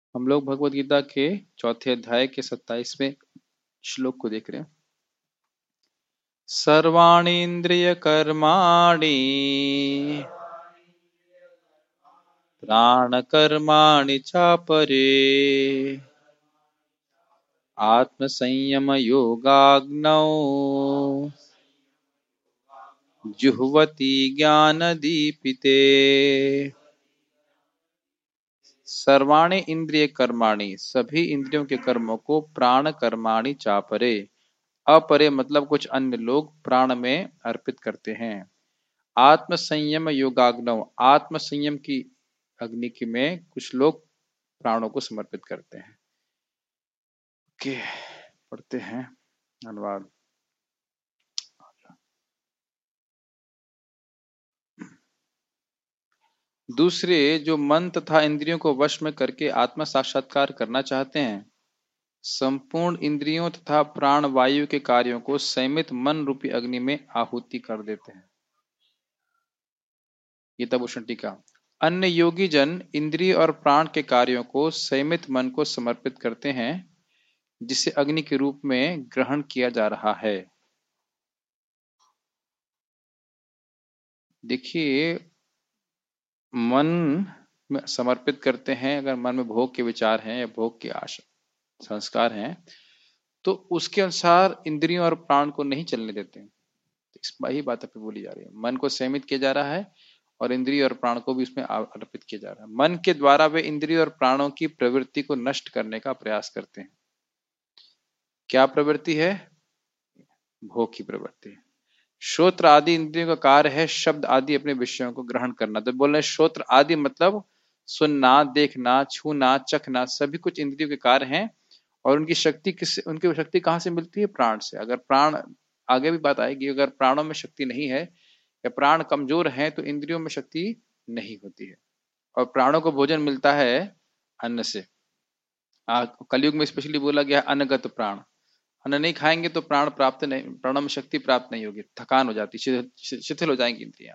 हम लोग भगवत गीता के चौथे अध्याय के 27वें श्लोक को देख रहे हैं। सर्वाणि इंद्रिय कर्माणि प्राण कर्माणि चापरे आत्म संयम योगाग्नौ जुह्वति ज्ञान दीपिते। सर्वाणि इंद्रिय कर्माणि, सभी इंद्रियों के कर्मों को प्राण कर्माणि चापरे, अपरे मतलब कुछ अन्य लोग प्राण में अर्पित करते हैं। आत्म संयम योगाग्नौ, आत्म संयम की अग्नि की में कुछ लोग प्राणों को समर्पित करते हैं। ओके, पढ़ते हैं अनुवाद। दूसरे जो मन तथा इंद्रियों को वश में करके आत्म साक्षात्कार करना चाहते हैं, संपूर्ण इंद्रियों तथा प्राण वायु के कार्यों को संयमित मन रूपी अग्नि में आहुति कर देते हैं। गीताभूषण टीका। अन्य योगी जन इंद्रिय और प्राण के कार्यों को संयमित मन को समर्पित करते हैं, जिसे अग्नि के रूप में ग्रहण किया जा रहा है। देखिए, मन में समर्पित करते हैं, अगर मन में भोग के विचार हैं या भोग के आशा संस्कार हैं, तो उसके अनुसार इंद्रियों और प्राण को नहीं चलने देते। तो इस वही बात पे बोली जा रही है, मन को सीमित किया जा रहा है और इंद्रिय और प्राण को भी उसमें अर्पित किया जा रहा है। मन के द्वारा वे इंद्रिय और प्राणों की प्रवृत्ति को नष्ट करने का प्रयास करते हैं। क्या प्रवृत्ति है? भोग की प्रवृत्ति। श्रोत्र आदि इंद्रियों का कार्य है शब्द आदि अपने विषयों को ग्रहण करना। तो बोल रहे श्रोत्र आदि मतलब सुनना, देखना, छूना, चखना, सभी कुछ इंद्रियों के कार्य हैं। और उनकी शक्ति उनकी शक्ति कहाँ से मिलती है? प्राण से। अगर प्राण, आगे भी बात आएगी, अगर प्राणों में शक्ति नहीं है या प्राण कमजोर हैं तो इंद्रियों में शक्ति नहीं होती है। और प्राणों को भोजन मिलता है अन्न से। कलयुग में स्पेशली बोला गया अन्नगत प्राण। अन्न नहीं खाएंगे तो प्राण प्राप्त नहीं, प्राणों में शक्ति प्राप्त नहीं होगी, थकान हो जाती, शिथिल हो जाएंगी इंद्रियां।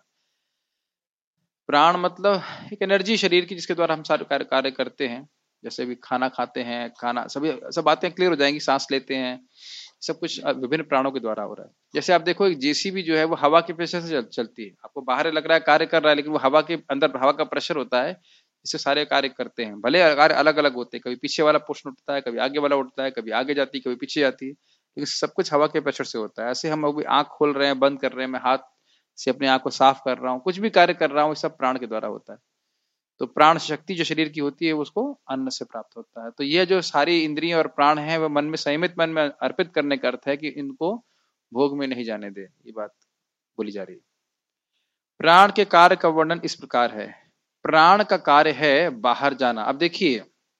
प्राण मतलब एक एनर्जी शरीर की, जिसके द्वारा हम सारे कार्य करते हैं। जैसे भी खाना खाते हैं, खाना सभी सब बातें क्लियर हो जाएंगी, सांस लेते हैं, सब कुछ विभिन्न प्राणों के द्वारा हो रहा है। जैसे आप देखो एक जेसीबी जो है वो हवा के प्रेशर से चलती है। आपको बाहर लग रहा है कार्य कर रहा है, लेकिन वो हवा के अंदर हवा का प्रेशर होता है, इससे सारे कार्य करते हैं। भले कार्य अलग अलग होते हैं, कभी पीछे वाला पोर्शन उठता है, कभी आगे वाला उठता है, कभी आगे जाती है, कभी पीछे जाती है, लेकिन सब कुछ हवा के प्रेशर से होता है। ऐसे हम अभी आंख खोल रहे हैं, बंद कर रहे हैं, मैं हाथ से अपने आंख को साफ कर रहा हूँ, कुछ भी कार्य कर रहा हूँ, सब प्राण के द्वारा होता है। तो प्राण शक्ति जो शरीर की होती है उसको अन्न से प्राप्त होता है। तो ये जो सारी इंद्रियां और प्राण हैं वो मन में, संयमित मन में अर्पित करने का अर्थ है कि इनको भोग में नहीं जाने दे, ये बात बोली जा रही है। प्राण के कार्य का वर्णन इस प्रकार है। प्राण का कार्य है बाहर जाना। अब देखिए,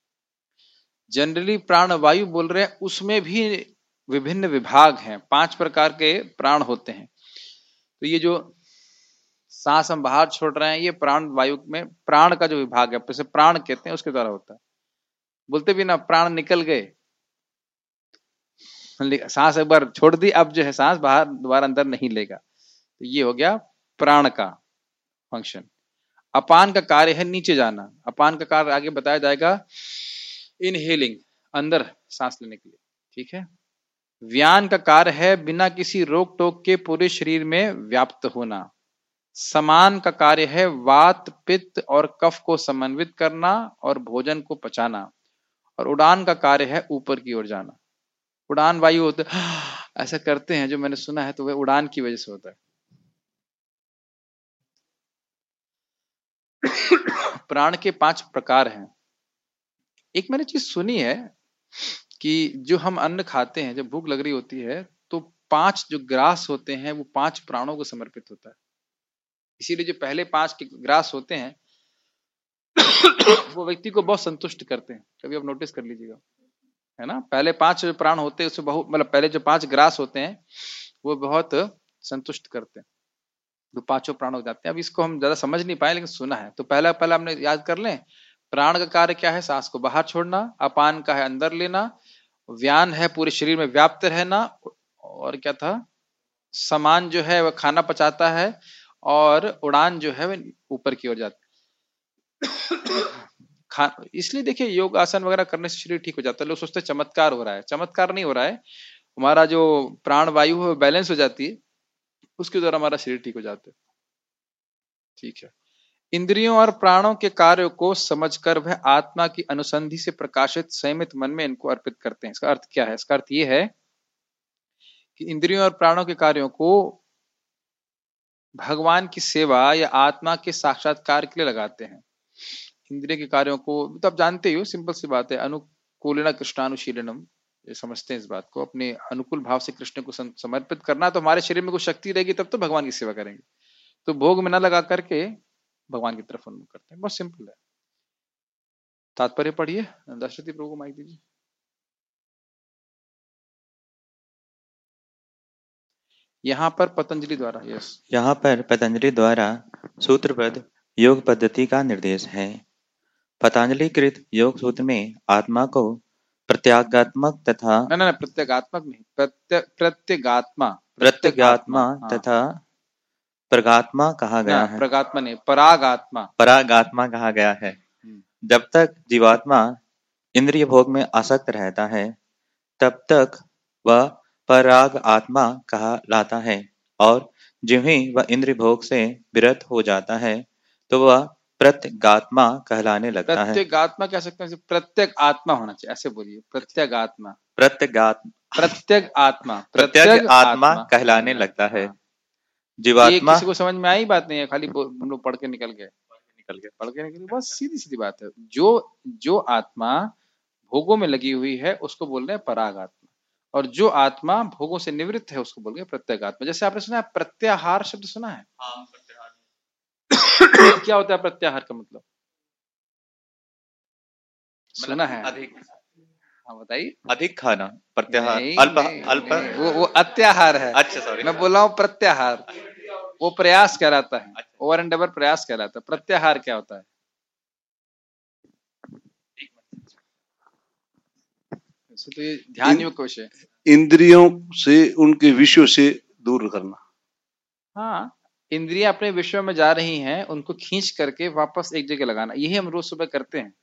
जनरली प्राण वायु बोल रहे हैं, उसमें भी विभिन्न विभाग हैं, 5 प्रकार के प्राण होते हैं। तो ये जो सांस हम बाहर छोड़ रहे हैं, ये प्राण वायु में प्राण का जो विभाग है, जैसे प्राण कहते हैं, उसके द्वारा होता है। बोलते भी ना प्राण निकल गए, सांस एक बार छोड़ दी, अब जो है सांस बाहर दोबारा अंदर नहीं लेगा। तो ये हो गया प्राण का फंक्शन। अपान का कार्य है नीचे जाना। अपान का कार्य आगे बताया जाएगा, इनहेलिंग, अंदर सांस लेने के लिए, ठीक है। व्यान का कार्य है बिना किसी रोक टोक के पूरे शरीर में व्याप्त होना। समान का कार्य है वात, पित्त और कफ को समन्वित करना और भोजन को पचाना। और उड़ान का कार्य है ऊपर की ओर जाना। उड़ान वायु होते ऐसा करते हैं, जो मैंने सुना है, तो वह उड़ान की वजह से होता है। प्राण के 5 प्रकार हैं। एक मैंने चीज सुनी है कि जो हम अन्न खाते हैं, जब भूख लग रही होती है, तो 5 जो ग्रास होते हैं वो 5 प्राणों को समर्पित होता है। इसीलिए जो पहले 5 के ग्रास होते हैं वो व्यक्ति को बहुत संतुष्ट करते हैं। कभी आप नोटिस कर लीजिएगा, है ना। पहले 5 जो प्राण होते हैं उसमें बहुत, मतलब पहले जो 5 ग्रास होते हैं वो बहुत संतुष्ट करते हैं, जो 5 प्राण हो जाते हैं। अब इसको हम ज्यादा समझ नहीं पाए, लेकिन सुना है। तो पहला हमने याद कर लें। प्राण का कार्य क्या है? सांस को बाहर छोड़ना। अपान का है अंदर लेना। व्यान है पूरे शरीर में व्याप्त रहना। और क्या था? समान जो है वह खाना पचाता है। और उड़ान जो है वह ऊपर की ओर जाती है। खा इसलिए देखिए योग आसन वगैरह करने से शरीर ठीक हो जाता है। लोग सोचते हैं चमत्कार हो रहा है, चमत्कार नहीं हो रहा है। हमारा जो प्राण वायु है बैलेंस हो जाती है, उसके द्वारा हमारा शरीर ठीक हो जाता है। ठीक है। इंद्रियों और प्राणों के कार्यों को समझकर वह आत्मा की अनुसंधि से प्रकाशित संयमित मन में इनको अर्पित करते हैं। इसका अर्थ क्या है? इसका अर्थ ये है कि इंद्रियों और प्राणों के कार्यों को भगवान की सेवा या आत्मा के साक्षात्कार के लिए लगाते हैं। इंद्रिय के कार्यों को तो आप जानते ही हो, सिंपल सी बात है, अनुकूलना कृष्णानुशीलनम, ये समझते हैं इस बात को। अपने अनुकूल भाव से कृष्ण को समर्पित करना, तो हमारे शरीर में कुछ शक्ति रहेगी तब तो भगवान की सेवा करेंगे। तो भोग में न लगा करके भगवान की तरफ उन्मुख करते हैं। बहुत सिंपल है। तात्पर्य पढ़िए। दशरथी प्रभु को माइक दीजिए। यहाँ पर पतंजलि द्वारा, यस, यहाँ पर पतंजलि द्वारा सूत्रबद्ध योग पद्धति का निर्देश है। पतंजलि कृत योग सूत्र में आत्मा को प्रत्यागात्मक तथा न प्रत्यगात्मक नहीं, प्रत्यगात्मा प्रत्यगात्मा हाँ। तथा प्रगात्मा कहा गया है। प्रगात्मा नहीं, परागात्मा, परागात्मा कहा गया है। जब तक जीवात्मा इंद्रिय भोग में आसक्त रहता है तब तक वह पराग आत्मा कहलाता है, और ज्यों ही वह इंद्रिय भोग से विरत हो जाता है तो वह प्रत्यगात्मा कहलाने लगता है। प्रत्यगात्मा कह सकते हैं, प्रत्येक आत्मा होना चाहिए, ऐसे बोलिए, प्रत्यगात्मा, प्रत्येक आत्मा, प्रत्यग आत्मा कहलाने लगता है। जीवात्मा, ये किसी को समझ में आई बात नहीं है, खाली हम लोग पढ़ के निकल गए, पढ़ के निकल गए, बस सीधी सीधी बात है। जो आत्मा भोगों में लगी हुई है उसको बोल रहे हैं पराग आत्मा, और जो आत्मा भोगों से निवृत्त है उसको बोल रहे हैं प्रत्येक आत्मा। जैसे आपने सुना है प्रत्याहार शब्द, सुना है? क्या होता है प्रत्याहार का मतलब? सुना है? अधिक, हाँ बताइए। अधिक खाना, प्रत्याहार। नहीं, अल्प नहीं, अल्प नहीं, वो अत्याहार है। अच्छा, सॉरी, मैं बोल रहा हूँ प्रत्याहार, वो प्रयास कहलाता है, ओवर एंड ओवर प्रयास कहलाता है। प्रत्याहार क्या होता है? तो ये ध्यान युक्त विषय, इंद्रियों से उनके विषयों से दूर करना। हाँ, इंद्रियां अपने विषय में जा रही हैं, उनको खींच करके वापस एक जगह लगाना, यही हम रोज सुबह करते हैं,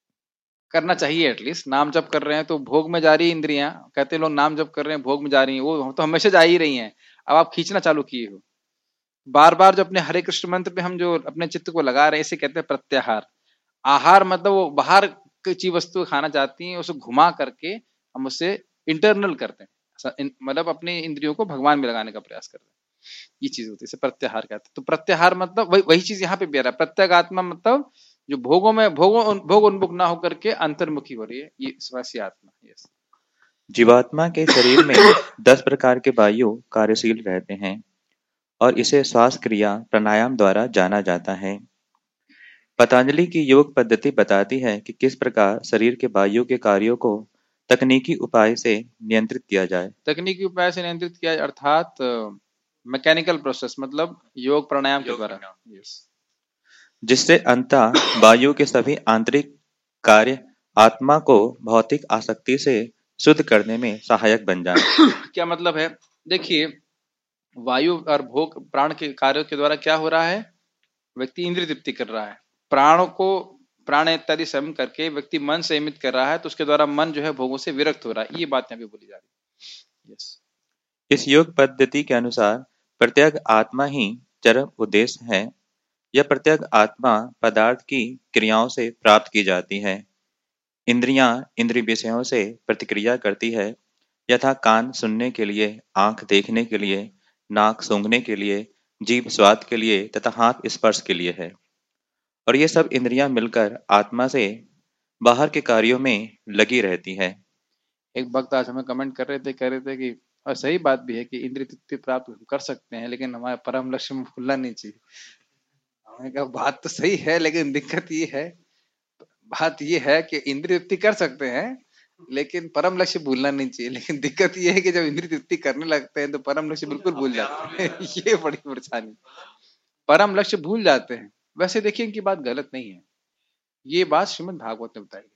करना चाहिए एटलीस्ट। नाम जप कर रहे हैं तो भोग में जा रही है इंद्रियां, कहते हैं लोग नाम जप कर रहे हैं भोग में जा रही हैं, वो तो हमेशा जा ही रही हैं, अब आप खींचना चालू किए हो। बार बार जो अपने हरे कृष्ण मंत्र पे हम जो अपने चित्त को लगा रहे हैं, इसे कहते हैं प्रत्याहार। आहार मतलब वो बाहर की चीज वस्तु खाना चाहती हैं, उसे घुमा करके हम उसे इंटरनल करते हैं, मतलब अपनी इंद्रियों को भगवान में लगाने का प्रयास करते हैं, ये चीज होती है, इसे प्रत्याहार कहते हैं। तो प्रत्याहार मतलब वही चीज यहाँ पे भी आ रहा है। प्रत्यगात्मा मतलब जो भोग उन्मुख ना होकर के अंतर्मुखी हो रही है, ये वैसी आत्मा। यस। जीवात्मा के शरीर में 10 प्रकार के वायु कार्यशील रहते हैं और इसे श्वास क्रिया प्राणायाम द्वारा जाना जाता है। पतंजलि की योग पद्धति बताती है कि किस प्रकार शरीर के वायु के कार्यों को तकनीकी उपाय से नियंत्रित किया जाए। तकनीकी उपाय से नियंत्रित किया अर्थात मैकेनिकल प्रोसेस, मतलब योग प्राणायाम के द्वारा। यस। जिससे अंततः वायु के सभी आंतरिक कार्य आत्मा को भौतिक आसक्ति से शुद्ध करने में सहायक बन जाए। क्या मतलब है? देखिए, वायु और भोग प्राण के कार्यों के द्वारा क्या हो रहा है? व्यक्ति इंद्रिय तृप्ति कर रहा है, प्राणों को प्राण इत्यादि संयम करके व्यक्ति मन संयमित कर रहा है, तो उसके द्वारा मन जो है भोगों से विरक्त हो रहा है, ये बात यहाँ पे बोली जा रही है। यस। इस योग पद्धति के अनुसार प्रत्येक आत्मा ही चरम उद्देश्य है। यह प्रत्येक आत्मा पदार्थ की क्रियाओं से प्राप्त की जाती है। इंद्रियां इंद्रिय विषयों से प्रतिक्रिया करती है, यथा कान सुनने के लिए, आंख देखने के लिए, नाक सूंघने के लिए, जीभ स्वाद के लिए तथा हाथ स्पर्श के लिए है। और ये सब इंद्रियां मिलकर आत्मा से बाहर के कार्यों में लगी रहती है। एक भक्त आज हमें कमेंट कर रहे थे, कह रहे थे कि और सही बात भी है कि इंद्रिय तृप्ति प्राप्त हम कर सकते हैं, लेकिन हमारे परम लक्ष्य में भूलना नहीं चाहिए। हमने कहा बात तो सही है, लेकिन दिक्कत ये है कि इंद्रिय तृप्ति कर सकते हैं, लेकिन परम लक्ष्य भूलना नहीं चाहिए। लेकिन दिक्कत ये है कि जब इंद्रिय तृप्ति करने लगते हैं तो परम लक्ष्य बिल्कुल भूल जाते हैं। ये बड़ी परेशानी, परम लक्ष्य भूल जाते हैं। वैसे देखिए, इनकी बात गलत नहीं है, ये बात श्रीमद् भागवत में बताई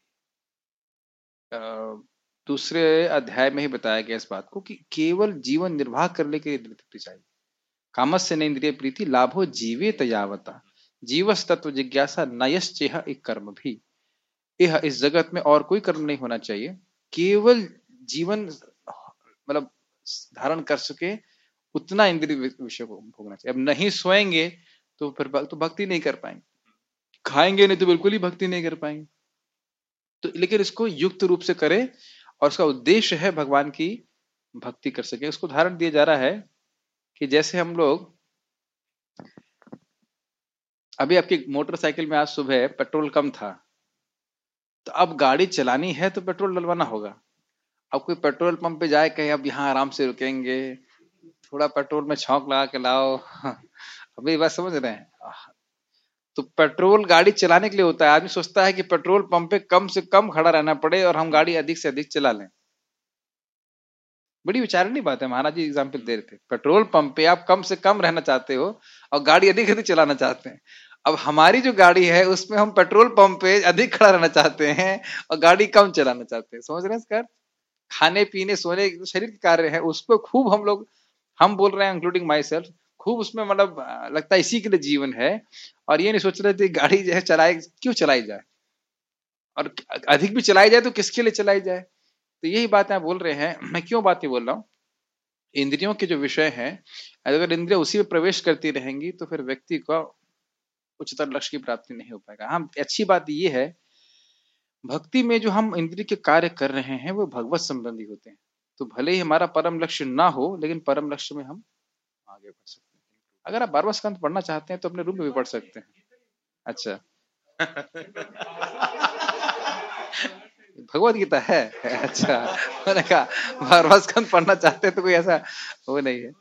गई, दूसरे अध्याय में ही बताया गया इस बात को कि केवल जीवन निर्वाह करने के लिए इंद्रिय तृप्ति चाहिए। कामस्य न इंद्रिय प्रीति लाभो जीवेत यावता, जीवस तत्व जिज्ञासा नयश्चेह एक कर्म भी। यह इस जगत में और कोई कर्म नहीं होना चाहिए, केवल जीवन मतलब धारण कर सके उतना इंद्रिय विषय को भोगना चाहिए। अब नहीं सोएंगे तो फिर तो भक्ति नहीं कर पाएंगे, खाएंगे नहीं तो बिल्कुल ही भक्ति नहीं कर पाएंगे। तो लेकिन इसको युक्त रूप से करे और उसका उद्देश्य है भगवान की भक्ति कर सके। उसको उदाहरण दिया जा रहा है कि जैसे हम लोग अभी आपकी मोटरसाइकिल में आज सुबह पेट्रोल कम था, तो अब गाड़ी चलानी है तो पेट्रोल डलवाना होगा। अब कोई पेट्रोल पंप पे जाए कहे अब यहाँ आराम से रुकेंगे, थोड़ा पेट्रोल में छौंक लगा के लाओ अभी बात समझ रहे हैं? तो पेट्रोल गाड़ी चलाने के लिए होता है। आदमी सोचता है कि पेट्रोल पंप पे कम से कम खड़ा रहना पड़े और हम गाड़ी अधिक से अधिक चला लें। बड़ी विचारणीय बात है। महाराज जी एग्जाम्पल दे रहे थे, पेट्रोल पंप पे आप कम से कम रहना चाहते हो और गाड़ी अधिक अधिक चलाना चाहते हैं। अब हमारी जो गाड़ी है उसमें हम पेट्रोल पंप पे अधिक खड़ा रहना चाहते हैं और गाड़ी कम चलाना चाहते हैं। समझ रहे हैं इसका? खाने पीने सोने शरीर के कार्य है, उसको खूब हम लोग, हम बोल रहे हैं इंक्लूडिंग माई सेल्फ, खूब उसमें मतलब लगता है इसी के लिए जीवन है। और ये नहीं सोच रहे थे गाड़ी जो है चलाए क्यों चलाई जाए, और अधिक भी चलाई जाए तो किसके लिए चलाई जाए। तो यही बात मैं बोल रहे हैं। मैं क्यों बात ये बोल रहा हूँ, इंद्रियों के जो विषय हैं, अगर इंद्रियां उसी में प्रवेश करती रहेंगी तो फिर व्यक्ति को उच्चतर लक्ष्य की प्राप्ति नहीं हो पाएगा। हाँ, अच्छी बात ये है भक्ति में जो हम इंद्रिय के कार्य कर रहे हैं वो भगवत संबंधी होते हैं। तो भले ही हमारा परम लक्ष्य ना हो, लेकिन परम लक्ष्य में हम आगे बढ़ सकते हैं। अगर आप 12वां स्कंद पढ़ना चाहते हैं तो अपने रूम में भी पढ़ सकते हैं। अच्छा भगवत गीता है? अच्छा, मैंने कहा 12वां स्कंद पढ़ना चाहते हैं तो कोई ऐसा वो नहीं है।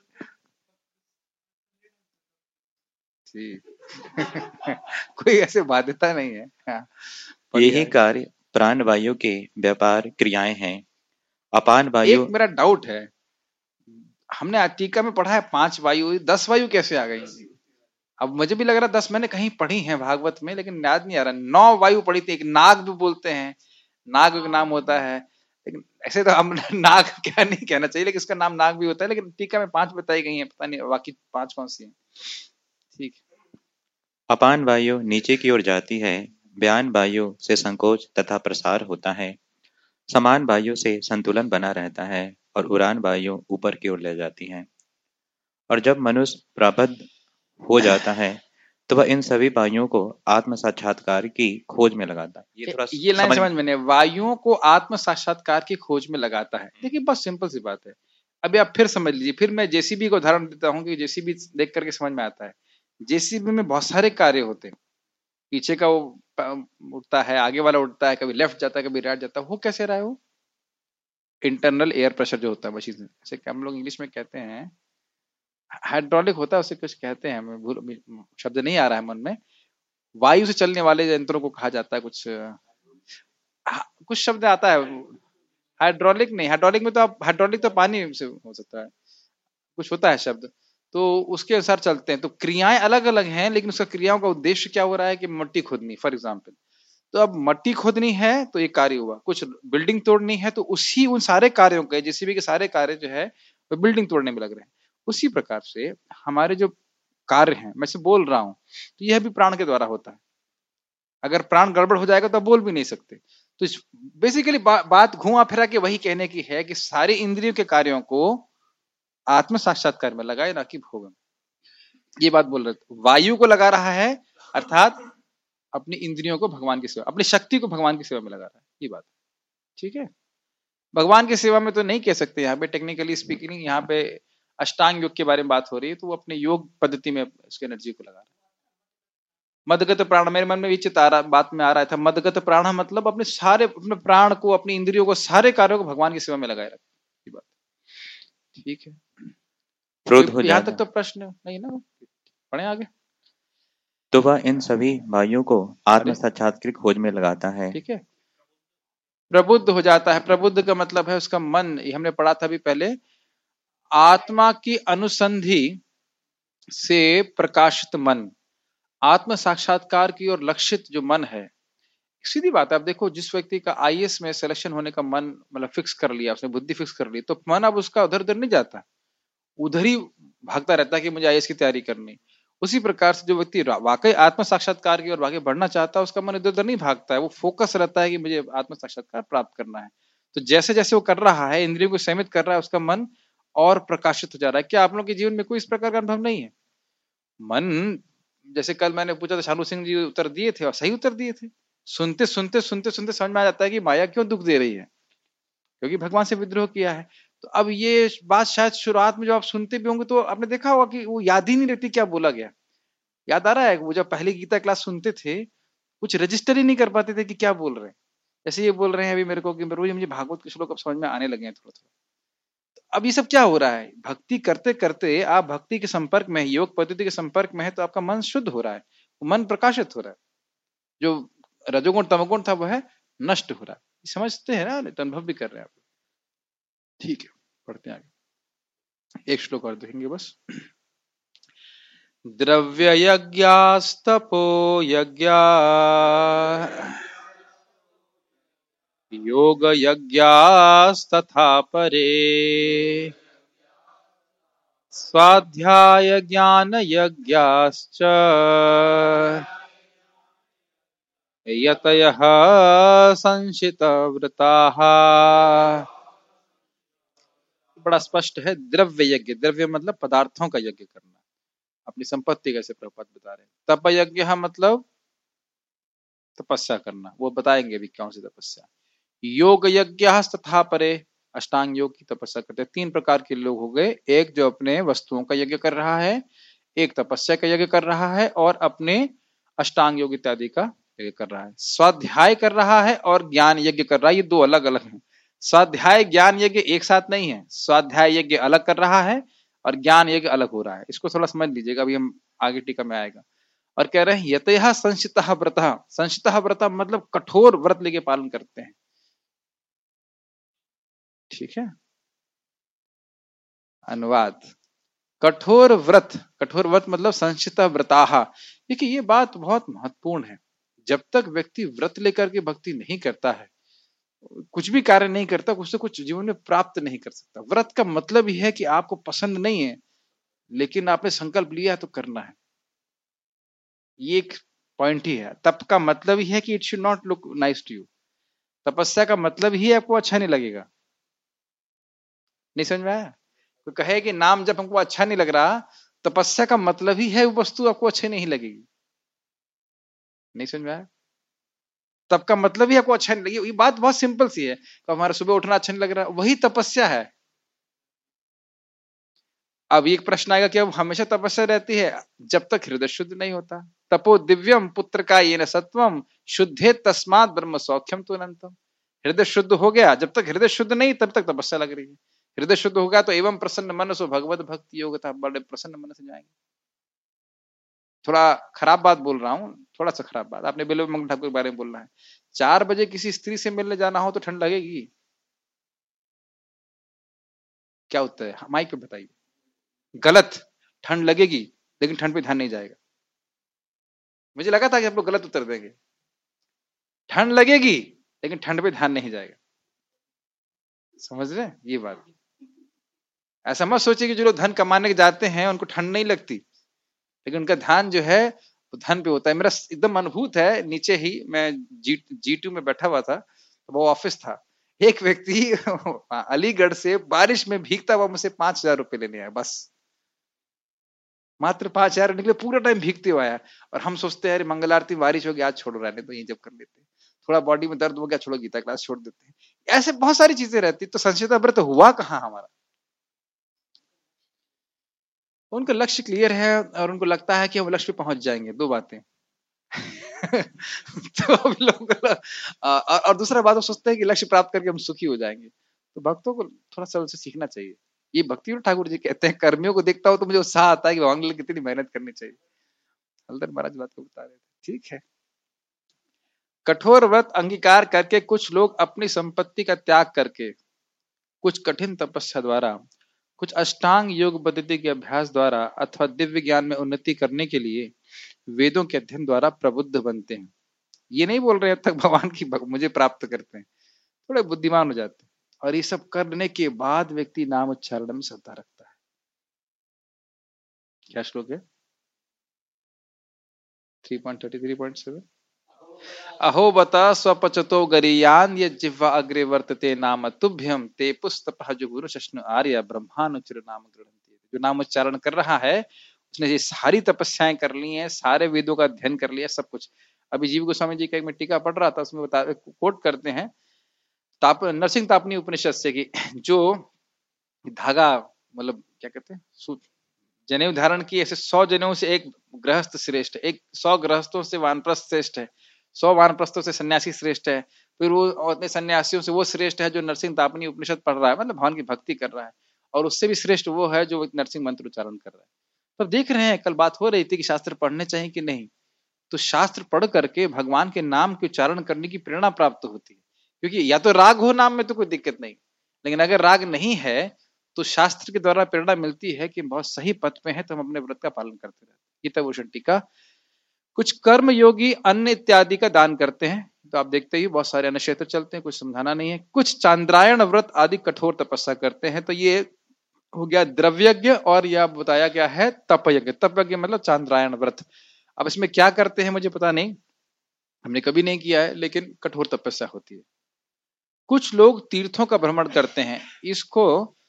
कोई ऐसे बाध्यता नहीं है। हाँ, यही कार्य प्राण वायु के व्यापार क्रियाएं हैं। अपान वायु, एक मेरा डाउट है, हमने टीका में पढ़ा है 5 वायु, 10 वायु कैसे आ गई? अब मुझे भी लग रहा 10 मैंने कहीं पढ़ी है भागवत में, लेकिन याद नहीं आ रहा। 9 वायु पढ़ी थी, एक नाग भी बोलते हैं, नाग का नाम होता है, लेकिन ऐसे तो हम नाग क्या नहीं कहना चाहिए, लेकिन इसका नाम नाग भी होता है। लेकिन टीका में 5 बताई गई है, पता नहीं बाकी 5 कौन सी है। ठीक। अपान वायु नीचे की ओर जाती है, व्यान वायु से संकोच तथा प्रसार होता है, समान वायु से संतुलन बना रहता है और उड़ान वायु ऊपर की ओर ले जाती है। और जब मनुष्य प्रबुद्ध हो जाता है तो वह इन सभी वायुओं को आत्म साक्षात्कार की खोज में लगाता है। ये लाइन समझ में नहीं, वायुओं को आत्म साक्षात्कार की खोज में लगाता है। देखिए बहुत सिंपल सी बात है। अभी आप फिर समझ लीजिए, फिर मैं जेसीबी को उदाहरण देता हूँ कि जेसीबी देख करके समझ में आता है। जेसीबी में बहुत सारे कार्य होते हैं, पीछे का वो उड़ता है, आगे वाला उड़ता है, कभी लेफ्ट जाता है कभी राइट जाता है। वो कैसे रहा है? वो इंटरनल एयर प्रेशर जो होता है मशीन में, जैसे हम लोग इंग्लिश में कहते हैं हाइड्रोलिक होता है, उसे कुछ कहते हैं, हमें शब्द नहीं आ रहा है मन में। वायु से चलने वाले यंत्रों को कहा जाता है कुछ शब्द आता है। हाइड्रोलिक नहीं, हाइड्रोलिक में तो आप, हाइड्रोलिक तो पानी से हो सकता है, कुछ होता है शब्द, तो उसके अनुसार चलते हैं। तो क्रियाएं अलग अलग हैं, लेकिन उसका क्रियाओं का उद्देश्य क्या हो रहा है कि मट्टी खोदनी फॉर एग्जाम्पल। तो अब मट्टी खोदनी है तो ये कार्य हुआ, कुछ बिल्डिंग तोड़नी है तो उसी उन सारे कार्यों के, जेसीबी के सारे कार्य जो है वो बिल्डिंग तोड़ने में लग रहे हैं। उसी प्रकार से हमारे जो कार्य हैं, मैं से बोल रहा हूं, तो यह भी प्राण के द्वारा होता है। अगर प्राण गड़बड़ हो जाएगा तो आप बोल भी नहीं सकते। तो बेसिकली बात घुमा फिरा के वही कहने की है कि सारी इंद्रियों के कार्यों को आत्म साक्षात्कार में लगाए, ना कि भोग में। ये बात बोल रहे थे, वायु को लगा रहा है अर्थात अपनी इंद्रियों को भगवान की सेवा, अपनी शक्ति को भगवान की सेवा में लगा रहा है। ये बात ठीक है। भगवान की सेवा में तो नहीं कह सकते, यहाँ पे टेक्निकली स्पीकिंग, यहाँ पे अष्टांग योग के बारे में बात हो रही है, तो वो अपने योग पद्धति में उसकी एनर्जी को लगा रहा है। मदगत प्राण, मेरे मन में विचित आ रहा, बात में आ रहा था, मदगत प्राण मतलब अपने सारे, अपने प्राण को, अपनी इंद्रियों को, सारे कार्यों को भगवान की सेवा में लगाए रखे। बात ठीक है। यहाँ तक तो प्रश्न नहीं ना, पढ़े आगे। तो वह इन सभी वायुओं को आत्म साक्षात्कार की खोज में लगाता है। ठीक है, प्रबुद्ध हो जाता है। प्रबुद्ध का मतलब है उसका मन, हमने पढ़ा था अभी पहले, आत्मा की अनुसंधि से प्रकाशित मन, आत्म साक्षात्कार की और लक्षित जो मन है। सीधी बात है, आप देखो जिस व्यक्ति का आईएएस में सिलेक्शन होने का मन मतलब फिक्स कर लिया, उसने बुद्धि फिक्स कर ली, तो मन अब उसका उधर उधर नहीं जाता, उधर ही भागता रहता है कि मुझे आईएएस की तैयारी करनी। उसी प्रकार से जो व्यक्ति वाकई आत्म साक्षात्कार की ओर आगे बढ़ना चाहता है, उसका मन इधर उधर नहीं भागता है, वो फोकस रहता है कि मुझे आत्म साक्षात्कार प्राप्त करना है। तो जैसे जैसे वो कर रहा है, इंद्रियों को संयमित कर रहा है, उसका मन और प्रकाशित हो जा रहा है। क्या आप लोगों के जीवन में कोई इस प्रकार का अनुभव नहीं है? मन, जैसे कल मैंने पूछा था, शानू सिंह जी उत्तर दिए थे और सही उत्तर दिए थे। सुनते सुनते सुनते सुनते समझ में आ जाता है कि माया क्यों दुख दे रही है, क्योंकि भगवान से विद्रोह किया है। तो अब ये बात शायद शुरुआत में जो आप सुनते भी होंगे तो आपने देखा होगा कि वो याद ही नहीं रहती क्या बोला गया। याद आ रहा है वो जब पहली गीता क्लास सुनते थे, कुछ रजिस्टर ही नहीं कर पाते थे कि क्या बोल रहे हैं। जैसे ये बोल रहे हैं अभी मेरे को कि रोज मुझे भागवत के श्लोक अब समझ में आने लगे हैं थोड़ा थोड़ा। अब ये सब क्या हो रहा है? भक्ति करते करते आप भक्ति के संपर्क में, योग पद्धति के संपर्क में है, तो आपका मन शुद्ध हो रहा है, मन प्रकाशित हो रहा है। जो रजोगुण तमोगुण था वह नष्ट हो रहा है। समझते हैं ना, तो अनुभव भी कर रहे हैं आप। ठीक है, पढ़ते हैं आगे, एक श्लोक और देखेंगे बस। द्रव्य यज्ञास्तपो यज्ञा योग यज्ञास्तथा परे स्वाध्याय ज्ञान यज्ञाश्च यतयः संशितव्रताः। बड़ा स्पष्ट है। द्रव्य यज्ञ, द्रव्य मतलब पदार्थों का यज्ञ करना, अपनी संपत्ति कैसे प्रभुपाद बता रहे हैं। तप यज्ञ मतलब तपस्या करना, वो बताएंगे भी कौन सी तपस्या। योग यज्ञ तथा परे, अष्टांग योग की तपस्या करते हैं। तीन प्रकार के लोग हो गए, एक जो अपने वस्तुओं का यज्ञ कर रहा है, एक तपस्या का यज्ञ कर रहा है, और अपने अष्टांग योग इत्यादि का यज्ञ कर रहा है। स्वाध्याय कर रहा है और ज्ञान यज्ञ कर रहा है, ये दो अलग अलग हैं। स्वाध्याय ज्ञान यज्ञ एक साथ नहीं है, स्वाध्याय यज्ञ अलग कर रहा है और ज्ञान यज्ञ अलग हो रहा है। इसको थोड़ा समझ लीजिएगा, अभी हम आगे टीका में आएगा। और कह रहे हैं यतः संशितः व्रतः, संशितः व्रतः मतलब कठोर व्रत लेके पालन करते हैं। ठीक है, अनुवाद, कठोर व्रत, कठोर व्रत मतलब संशितः व्रताः। देखिए ये बात बहुत महत्वपूर्ण है। जब तक व्यक्ति व्रत लेकर के भक्ति नहीं करता है, कुछ भी कार्य नहीं करता, कुछ से कुछ जीवन में प्राप्त नहीं कर सकता। व्रत का मतलब ही है कि आपको पसंद नहीं है, लेकिन आपने संकल्प लिया है तो करना है। ये एक पॉइंट ही है। तप का मतलब ही है कि it should not look nice to you. तपस्या का मतलब ही आपको अच्छा नहीं लगेगा। नहीं समझ में आया? तो कहे कि नाम जब हमको अच्छा नहीं लग रहा, तपस्या का मतलब ही है वो वस्तु आपको अच्छी नहीं लगेगी। नहीं समझ में आया? तब का मतलब ही आपको अच्छा नहीं लगेगा। ये बात बहुत सिंपल सी है। तो हमारा सुबह उठना अच्छा नहीं लग रहा, वही तपस्या है। अब एक प्रश्न आएगा कि अब हमेशा तपस्या रहती है? जब तक हृदय शुद्ध नहीं होता। तपो दिव्यम पुत्र का ये न सत्वम शुद्धे तस्मात ब्रह्म सौख्यम तो अनंतम। हृदय शुद्ध हो गया, जब तक हृदय शुद्ध नहीं तब तक तपस्या लग रही है। हृदय शुद्ध हो गया तो एवं प्रसन्न मन सो भगवत भक्ति योग था, बड़े प्रसन्न मन से जाएंगे। थोड़ा खराब बात बोल रहा हूँ, थोड़ा सा खराब बात, आपने बिल्व मंगल ठाकुर के बारे में बोलना है। 4 बजे किसी स्त्री से मिलने जाना हो तो ठंड लगेगी? क्या उत्तर है माइक पे बताइए? गलत। ठंड लगेगी, लेकिन ठंड पे ध्यान नहीं जाएगा। मुझे लगा था कि आप लोग गलत उत्तर देंगे। ठंड लगेगी लेकिन ठंड पे ध्यान नहीं जाएगा। समझ रहे हैं ये बात? ऐसा मत सोचिए कि जो लोग धन कमाने के जाते हैं उनको ठंड नहीं लगती, लेकिन उनका ध्यान जो है वो धन पे होता है। मेरा एकदम अनुभूत है। नीचे ही मैं G2 में बैठा हुआ था, तो वो ऑफिस था। एक व्यक्ति अलीगढ़ से बारिश में भीगता हुआ मुझसे 5,000 रुपए लेने आया, बस मात्र 5,000 निकले, पूरा टाइम भीगते हुआ आया। और हम सोचते हैं अरे मंगल आरती बारिश हो गया, आज छोड़ रहा है, तो ये जब कर लेते हैं। थोड़ा बॉडी में दर्द हो गया, छोड़ो गीता क्लास छोड़ देते हैं। ऐसे बहुत सारी चीजें रहती। तो संचिता व्रत हुआ कहाँ हमारा? उनका लक्ष्य क्लियर है और उनको लगता है कि हम लक्ष्य पे पहुंच जाएंगे। दो बातें। तो हम लोग और दूसरा बात वो सोचते हैं कि लक्ष्य प्राप्त करके हम सुखी हो जाएंगे। तो भक्तों को थोड़ा सा उनसे सीखना चाहिए। ये भक्ति ठाकुर जी कहते हैं, कर्मियों को देखता हूं तो मुझे उत्साह आता है कि भगवान के लिए कितनी मेहनत करनी चाहिए। हल्दर महाराज बात को बता रहे थे। ठीक है, कठोर व्रत अंगीकार करके कुछ लोग अपनी संपत्ति का त्याग करके, कुछ कठिन तपस्या द्वारा, कुछ अष्टांग योग पद्धति के अभ्यास द्वारा अथवा दिव्य ज्ञान में उन्नति करने के लिए वेदों के अध्ययन द्वारा प्रबुद्ध बनते हैं। ये नहीं बोल रहे अब तक भगवान की मुझे प्राप्त करते हैं, थोड़े बुद्धिमान हो जाते हैं। और ये सब करने के बाद व्यक्ति नाम उच्चारण में श्रद्धा रखता है। क्या श्लोक है? 3.33.7 अहो बता स्वपचतो गरीयान ये जिह्वा अग्रे वर्तते नाम तुभ्यम ते पुस्तपः जुगुरु शश्नु आर्य ब्रह्मानुचर नाम गृह्णन्ति। जो नाम उच्चारण कर रहा है उसने ये सारी तपस्याएं कर ली हैं, सारे वेदों का अध्ययन कर लिया, सब कुछ। अभी जीव गोस्वामी जी का एक मैं टीका पढ़ रहा था, उसमें कोट करते हैं नरसिंह तापनी उपनिषद से कि जो धागा मतलब क्या कहते हैं जनेऊ धारण की, ऐसे 100 जनेऊ से एक गृहस्थ श्रेष्ठ है, 100 गृहस्थों से वानप्रस्थ श्रेष्ठ है, 100 वानप्रस्थों से सन्यासी श्रेष्ठ है, फिर वो अपने सन्यासियों से वो श्रेष्ठ है जो नरसिंह तापनी उपनिषद पढ़ रहा है, मतलब भगवान की भक्ति कर रहा है, और उससे भी श्रेष्ठ वो है जो नरसिंह मंत्र उच्चारण कर रहा है। तो देख रहे हैं, कल बात हो रही थी कि शास्त्र पढ़ने चाहिए कि नहीं, तो शास्त्र पढ़ करके भगवान के नाम के उच्चारण करने की प्रेरणा प्राप्त होती है, क्योंकि या तो राग हो नाम में तो कोई दिक्कत नहीं, लेकिन अगर राग नहीं है तो शास्त्र के द्वारा प्रेरणा मिलती है कि बहुत सही पथ पे है, तो हम अपने व्रत का पालन करते रहते हैं। गीता भूषण टीका, कुछ कर्म योगी अन्न इत्यादि का दान करते हैं, तो आप देखते ही बहुत सारे अन्य क्षेत्र चलते हैं, कुछ समझाना नहीं है। कुछ चांद्रायण व्रत आदि कठोर तपस्या करते हैं, तो ये हो गया द्रव्यज्ञ, और यह बताया गया है तपयज्ञ। तपयज्ञ मतलब चांद्रायण व्रत। अब इसमें क्या करते हैं मुझे पता नहीं, हमने कभी नहीं किया है, लेकिन कठोर तपस्या होती है। कुछ लोग तीर्थों का भ्रमण करते हैं, इसको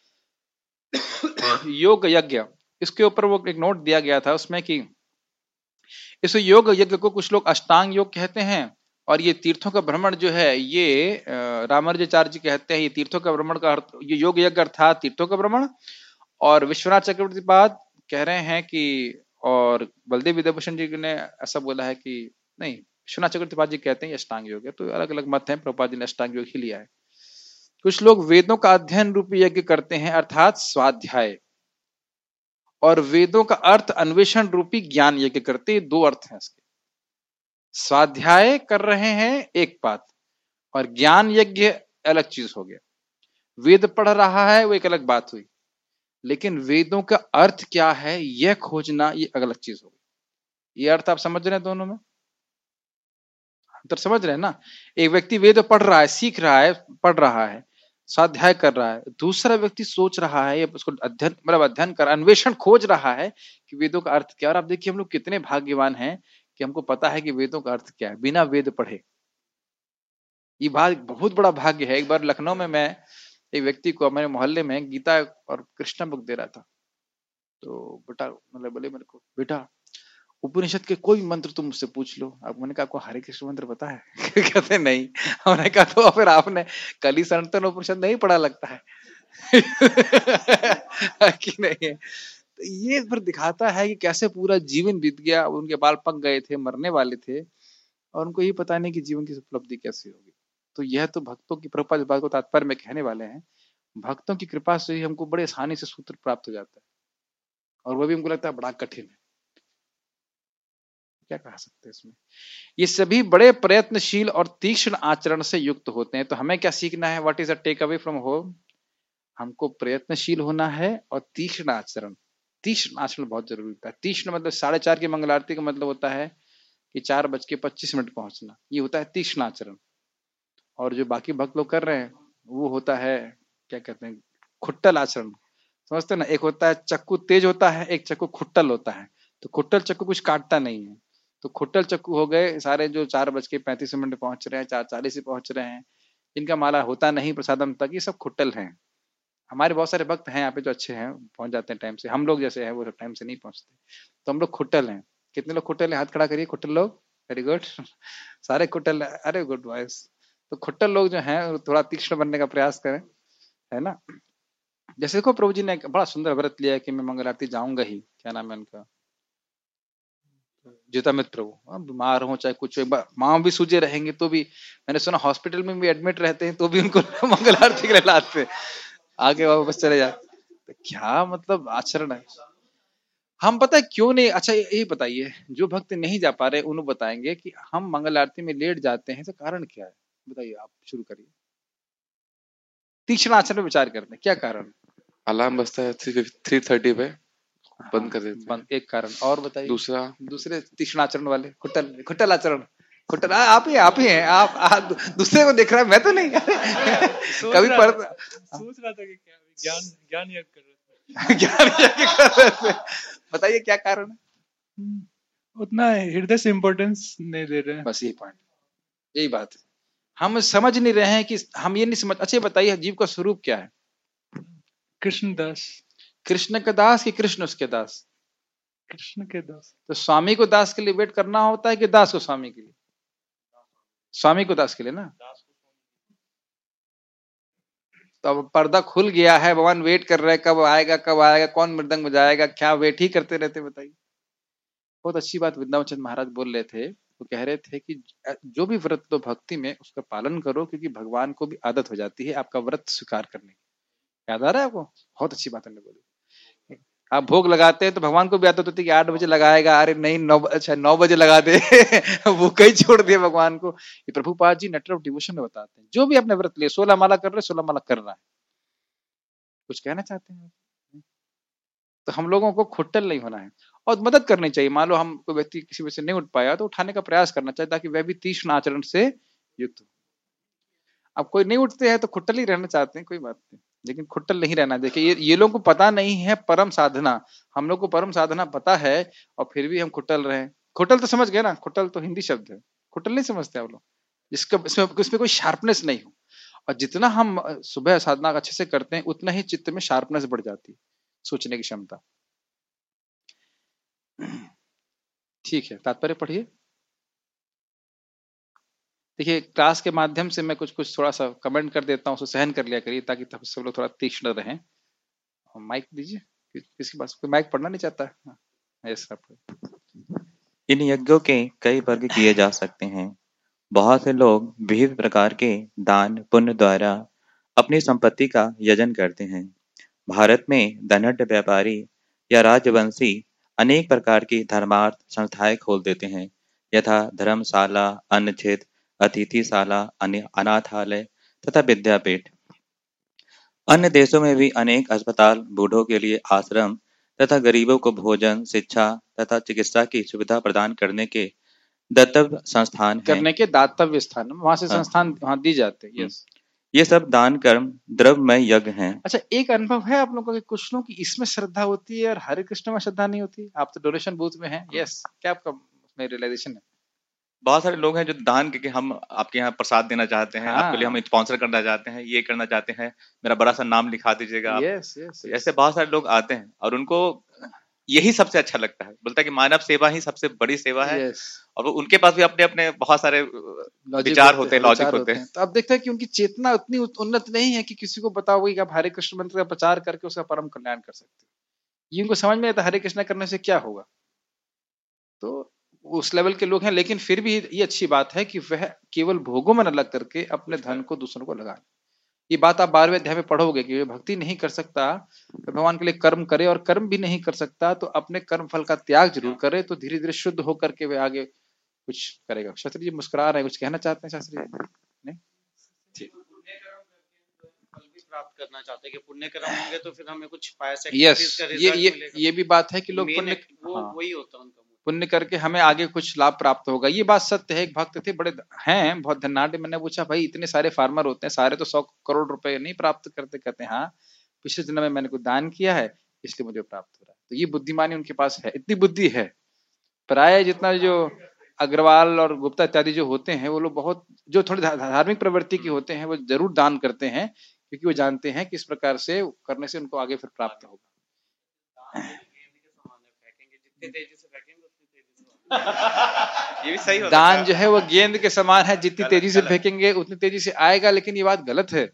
योग यज्ञ, इसके ऊपर वो एक नोट दिया गया था उसमें कि इस योग यज्ञ को कुछ लोग अष्टांग योग कहते हैं, और ये तीर्थों का भ्रमण जो है ये रामानुजाचार्य जी कहते हैं ये तीर्थों का भ्रमण का अर्थ, ये योग यज्ञ अर्थात तीर्थों का भ्रमण। और विश्वनाथ चक्रवर्ती पाद कह रहे हैं कि, और बलदेव विद्याभूषण जी ने ऐसा बोला है कि नहीं, विश्वनाथ चक्रवर्ती पाद जी कहते हैं ये अष्टांग योग है, तो अलग अलग मत है, प्रभुपाद जी ने अष्टांग योग ही लिया है। कुछ लोग वेदों का अध्ययन रूपी यज्ञ करते हैं अर्थात स्वाध्याय, और वेदों का अर्थ अन्वेषण रूपी ज्ञान यज्ञ करते हैं। दो अर्थ हैं इसके, स्वाध्याय कर रहे हैं एक बात, और ज्ञान यज्ञ अलग चीज हो गया। वेद पढ़ रहा है वो एक अलग बात हुई, लेकिन वेदों का अर्थ क्या है यह खोजना ये अलग चीज हो गई। ये अर्थ आप समझ रहे हैं, दोनों में अंतर समझ रहे हैं ना। एक व्यक्ति वेद पढ़ रहा है, सीख रहा है, पढ़ रहा है, स्वाध्याय कर रहा है, दूसरा व्यक्ति सोच रहा है, उसको अध्ययन मतलब अध्ययन कर अन्वेषण खोज रहा है कि वेदों का अर्थ क्या। और आप देखिए हम लोग कितने भाग्यवान हैं कि हमको पता है कि वेदों का अर्थ क्या है बिना वेद पढ़े। ये बहुत बड़ा भाग्य है। एक बार लखनऊ में मैं एक व्यक्ति को मेरे मोहल्ले में गीता और कृष्ण बुक दे रहा था, तो बेटा मतलब बोले मेरे को, बेटा उपनिषद के कोई मंत्र तुम मुझसे पूछ लो। अब मैंने कहा आपको हरे कृष्ण मंत्र पता है? कहते नहीं। हमने कहा तो फिर आपने कली संतन उपनिषद नहीं पढ़ा लगता है। कि नहीं है। तो ये फिर दिखाता है कि कैसे पूरा जीवन बीत गया, उनके बाल पक गए थे, मरने वाले थे, और उनको ये पता नहीं कि जीवन की उपलब्धि कैसे होगी। तो यह तो भक्तों की कृपा, इस बात को तात्पर्य में कहने वाले हैं, भक्तों की कृपा से ही हमको बड़े आसानी से सूत्र प्राप्त हो जाता है, और वो भी हमको लगता है बड़ा कठिन है। क्या कह सकते हैं इसमें। ये सभी बड़े प्रयत्नशील और तीक्ष्ण आचरण से युक्त होते हैं। तो हमें क्या सीखना है? What is a takeaway from home? हमको प्रयत्नशील होना है और तीक्ष्ण आचरण। तीक्ष्ण आचरण बहुत जरूरी होता है। तीक्ष्ण मतलब 4:30 की मंगल आरती का मतलब होता है कि 4:25 पहुंचना, ये होता है तीक्ष्ण आचरण। और जो बाकी भक्त लोग कर रहे हैं वो होता है क्या कहते हैं, खुट्टल आचरण। समझते ना, एक होता है चक्कू तेज होता है, एक चक्कू खुट्टल होता है। तो खुट्टल चक्कू कुछ काटता नहीं है, तो खुट्टल चक्कू हो गए सारे जो 4:35 पहुंच रहे हैं, 4:40 पहुंच रहे हैं, जिनका माला होता नहीं प्रसादम तक, ये सब खुट्टल हैं। हमारे बहुत सारे भक्त हैं यहाँ पे जो अच्छे हैं, पहुंच जाते हैं टाइम से। हम लोग जैसे हैं वो टाइम से नहीं पहुंचते, तो हम लोग खुट्टल हैं। कितने लोग खुट्टल हैं? हाथ खड़ा करिए खुट्टल लोग। Very good. सारे खुट्टल, अरे गुड वॉइस। तो खुट्टल लोग जो हैं थोड़ा तीक्ष्ण बनने का प्रयास करें, है ना। जैसे देखो प्रभु जी ने बड़ा सुंदर व्रत लिया है कि मैं मंगल आरती जाऊंगा ही। क्या नाम है उनका? जीतामित प्रभु। बीमार हो चाहे कुछ, माँ भी सूझे रहेंगे तो भी, मैंने सुना हॉस्पिटल में भी एडमिट रहते हैं तो भी उनको मंगल आरती के लिए लाते हैं, आगे वापस चले जाते। तो क्या मतलब आचरण है। हम पता है क्यों नहीं, अच्छा यही बताइए, जो भक्त नहीं जा पा रहे उन्हें बताएंगे कि हम मंगल आरती में लेट जाते हैं, तो कारण क्या है बताइए। आप शुरू करिए। तीक्ष्ण आचरण में विचार करते हैं, क्या कारण? अलार्म बजता है 3:30 पे, बंद कर देते हैं। एक कारण। और बताइए। दूसरे तीक्ष्ण आचरण वाले खुट्टल आचरण। खुट्टल आप ही हैं। आप दूसरे को देख रहा है, मैं तो नहीं। कभी सोच रहा था कि क्या ज्ञान यज्ञ कर रहे थे। ज्ञान यज्ञ कर रहे थे। बताइए क्या कारण है। उतना हृदय से इम्पोर्टेंस नहीं दे रहे हैं। बस यही पॉइंट, यही बात है। हम समझ नहीं रहे हैं कि हम ये नहीं समझ। अच्छा बताइए, जीव का स्वरूप क्या है? कृष्णदास। कृष्ण के दास कि कृष्ण उसके दास? कृष्ण के दास। तो स्वामी को दास के लिए वेट करना होता है कि दास को स्वामी के लिए? स्वामी को दास के लिए ना। तो अब पर्दा खुल गया है, भगवान वेट कर रहे हैं कब आएगा कब आएगा, कौन मृदंग बजाएगा, क्या वेट ही करते रहते बताइए। बहुत अच्छी बात वृंदावन चंद महाराज बोल रहे थे। वो कह रहे थे कि जो भी व्रत लो भक्ति में उसका पालन करो, क्योंकि भगवान को भी आदत हो जाती है आपका व्रत स्वीकार करने की। याद आ रहा है आपको? बहुत अच्छी बात हमने बोली। आप भोग लगाते हैं तो भगवान को भी आदत होती है कि 8 बजे लगाएगा, अरे नहीं 9, अच्छा 9 बजे लगा दे वो कहीं छोड़ दिया भगवान को। ये Prabhupada ji Nectar of Devotion में बताते हैं। जो भी आपने व्रत लिए, 16 माला कर रहे, 16 माला कर रहा है, कुछ कहना चाहते हैं? तो हम लोगों को खुट्टल नहीं होना है और मदद करनी चाहिए। मान लो हम कोई व्यक्ति किसी वजह से नहीं उठ पाया तो उठाने का प्रयास करना चाहिए, ताकि वह भी तीक्ष्ण आचरण से युक्त हो। अब कोई नहीं उठते हैं तो खुट्टल ही रहना चाहते हैं, कोई बात नहीं, लेकिन खुट्टल नहीं रहना। देखिए ये लोगों को पता नहीं है परम साधना। हम लोग को परम साधना पता है और फिर भी हम खुट्टल रहे हैं। खुट्टल तो समझ गए ना, खुट्टल तो हिंदी शब्द है, खुट्टल नहीं समझते आप लोग। इसका इसमें कोई शार्पनेस नहीं हो। और जितना हम सुबह साधना अच्छे से करते हैं उतना ही चित्त में शार्पनेस बढ़ जाती है, सोचने की क्षमता। ठीक है, तात्पर्य पढ़िए। देखिए क्लास के माध्यम से मैं कुछ थोड़ा सा कमेंट कर देता हूँ, उसको सहन कर लिया करिए ताकि सब लोग थोड़ा तीक्ष्ण रहें। माइक दीजिए, किसके पास कोई माइक पढ़ना नहीं चाहता है? यस आप। इन यज्ञों के कई वर्ग किए जा सकते हैं। बहुत से लोग विविध प्रकार के दान पुण्य द्वारा अपनी संपत्ति का यजन करते हैं। भारत में धनाढ्य व्यापारी या राजवंशी अनेक प्रकार की धर्मार्थ संस्थाएं खोल देते हैं, यथा धर्मशाला, अन्नछेद, अतिथिशाला, अनाथालय तथा विद्यापीठ। अन्य देशों में भी अनेक अस्पताल, बूढ़ों के लिए आश्रम तथा गरीबों को भोजन, शिक्षा तथा चिकित्सा की सुविधा प्रदान करने के दातव्य संस्थान हैं। करने के दातव्य स्थान वहां से संस्थान वहां दी जाते हैं। यस, ये सब दान कर्म द्रव्यमय यज्ञ हैं। अच्छा एक अनुभव है आप लोगों को कि कुछ लोगों की इसमें श्रद्धा होती है और हरे कृष्ण में श्रद्धा नहीं होती? आप तो डोनेशन बूथ में हैं। यस, क्या आपका उसमें रियलाइजेशन है? बहुत सारे लोग हैं जो दान करके हम आपके यहाँ प्रसाद देना चाहते हैं, आपके लिए हम स्पॉन्सर करना चाहते हैं, ये करना चाहते हैं, मेरा बड़ा सा नाम लिखा दीजिएगा आप। यस यस, ऐसे बहुत सारे लोग आते हैं और उनको यही सबसे अच्छा लगता है, बोलता है कि मानव सेवा ही सबसे बड़ी सेवा है। और वो उनके पास भी अपने अपने बहुत सारे विचार होते हैं, लॉजिक होते हैं। तो अब देखते हैं कि उनकी चेतना उतनी उन्नत नहीं है कि किसी को बताओ कि आप हरे कृष्ण मंत्र का प्रचार करके उसका परम कल्याण कर सकते हो। ये उनको समझ में आता हरे कृष्ण करने से क्या होगा। तो उस लेवल के लोग हैं, लेकिन फिर भी ये अच्छी बात है कि वह केवल भोगों में न लग करके अपने धन को दूसरों को लगाए। ये बात आप 12वें अध्याय में पढ़ोगे कि भक्ति नहीं कर सकता तो भगवान के लिए कर्म करे, और कर्म भी नहीं कर सकता तो अपने कर्म फल का त्याग जरूर करे, तो धीरे धीरे शुद्ध होकर के वे आगे कुछ करेगा। शास्त्री जी मुस्कुरा रहे हैं, कुछ कहना चाहते हैं शास्त्री जी? नहीं, प्राप्त करना चाहते हैं कि पुण्य कर्म होंगे तो फिर हमें कुछ पाया। यस, ये भी बात है कि लोग पुण्य, वही होता है उनका, पुण्य करके हमें आगे कुछ लाभ प्राप्त होगा। ये बात सत्य है। एक भक्त थे, बड़े हैं, बहुत धनाढ्य। मैंने पूछा भाई इतने सारे फार्मर होते हैं, सारे तो 100 करोड़ रुपए नहीं प्राप्त करते? कहते हैं हाँ, पिछले जन्म में मैंने कुछ दान किया है इसलिए मुझे प्राप्त हो रहा है। तो ये बुद्धिमानी उनके पास है, इतनी बुद्धि है। प्राय जितना जो अग्रवाल और गुप्ता इत्यादि जो होते हैं वो लोग बहुत जो थोड़ी धार्मिक प्रवृत्ति की होते हैं वो जरूर दान करते हैं, क्योंकि वो जानते हैं कि इस प्रकार से करने से उनको आगे फिर प्राप्त होगा। जितनी तेजी से फेंकेंगे उतनी तेजी से ये भी सही होता दान जो है वो गेंद के समान है, जितनी तेजी से फेंकेंगे उतनी तेजी से आएगा। लेकिन ये बात गलत है,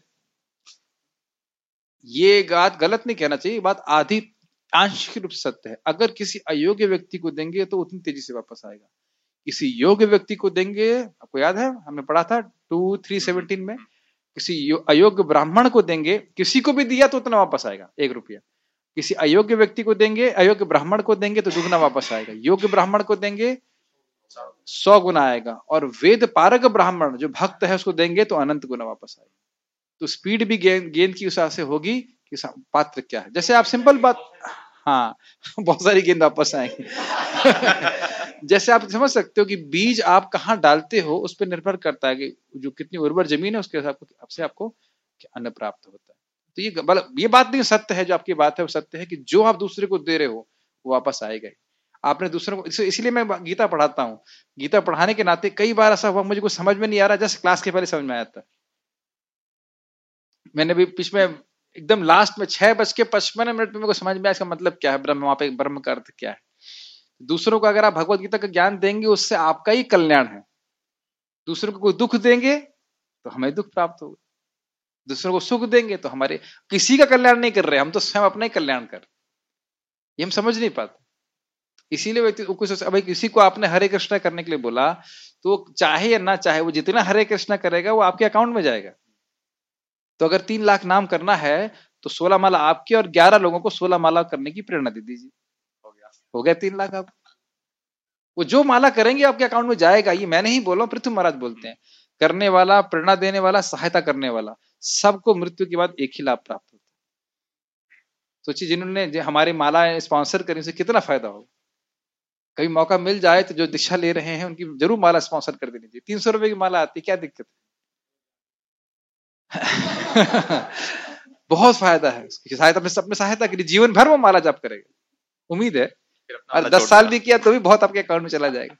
ये बात गलत नहीं कहना चाहिए, बात आधी आंशिक रूप से सत्य है। अगर किसी अयोग्य व्यक्ति को देंगे तो उतनी तेजी से वापस आएगा। किसी योग्य व्यक्ति को देंगे, आपको याद है हमने पढ़ा था 2:3:17 में, किसी अयोग्य ब्राह्मण को देंगे, किसी को भी दिया तो उतना वापस आएगा, 1 रुपया। किसी अयोग्य व्यक्ति को देंगे, अयोग्य ब्राह्मण को देंगे तो दुगना वापस आएगा। योग्य ब्राह्मण को देंगे 100 गुना आएगा, और वेद पारक ब्राह्मण जो भक्त है उसको देंगे तो अनंत गुना वापस आएगा। तो स्पीड भी गेंद की हिसाब से होगी कि पात्र क्या है। जैसे आप सिंपल बात, हाँ बहुत सारी गेंद वापस आएंगी जैसे आप समझ सकते हो कि बीज आप कहाँ डालते हो उस पर निर्भर करता है कि जो कितनी उर्वर जमीन है उसके हिसाब से आपको अन्न प्राप्त होता है। तो ये बात नहीं सत्य है, जो आपकी बात है वो सत्य है कि जो आप दूसरे को दे रहे हो वो वापस आएगा। आपने दूसरों को, इसीलिए मैं गीता पढ़ाता हूँ। गीता पढ़ाने के नाते कई बार ऐसा हुआ मुझे कुछ समझ में नहीं आ रहा, जस्ट क्लास के पहले समझ में आया था। मैंने भी बीच में एकदम लास्ट में 6:55 में मेरे को समझ में आया इसका मतलब क्या है, ब्रह्म, वहां पे ब्रह्म का अर्थ क्या है। दूसरों को अगर आप भगवत गीता का ज्ञान देंगे उससे आपका ही कल्याण है। दूसरों को कोई दुख देंगे तो हमें दुख प्राप्त होगा, दूसरों को सुख देंगे तो हमारे, किसी का कल्याण नहीं कर रहे हम तो स्वयं अपना ही कल्याण कर, ये हम समझ नहीं पाते। इसीलिए व्यक्ति भाई किसी को आपने हरे कृष्णा करने के लिए बोला तो चाहे या ना चाहे वो जितना हरे कृष्णा करेगा वो आपके अकाउंट में जाएगा। तो अगर 3 लाख नाम करना है तो 16 माला आपकी और 11 लोगों को 16 माला करने की प्रेरणा दे दीजिए, हो गया 3 लाख। आप वो जो माला करेंगे आपके अकाउंट में जाएगा। ये मैं नहीं बोल रहा हूं, पृथ्वी महाराज बोलते हैं। करने वाला, प्रेरणा देने वाला, सहायता करने वाला, सबको मृत्यु के बाद एक ही लाभ प्राप्त होता है। सोचिए जिन्होंने हमारी माला स्पॉन्सर करी उसे कितना फायदा होगा। कभी मौका मिल जाए तो जो दीक्षा ले रहे हैं उनकी जरूर माला स्पॉन्सर कर देनी चाहिए। 300 रुपए की माला आती, क्या दिक्कत है? बहुत फायदा है उसकी सहायता में, सबने सहायता करी, जीवन भर वो माला जाप करेगा, उम्मीद है। और 10 साल भी किया तो भी बहुत आपके अकाउंट में चला जाएगा।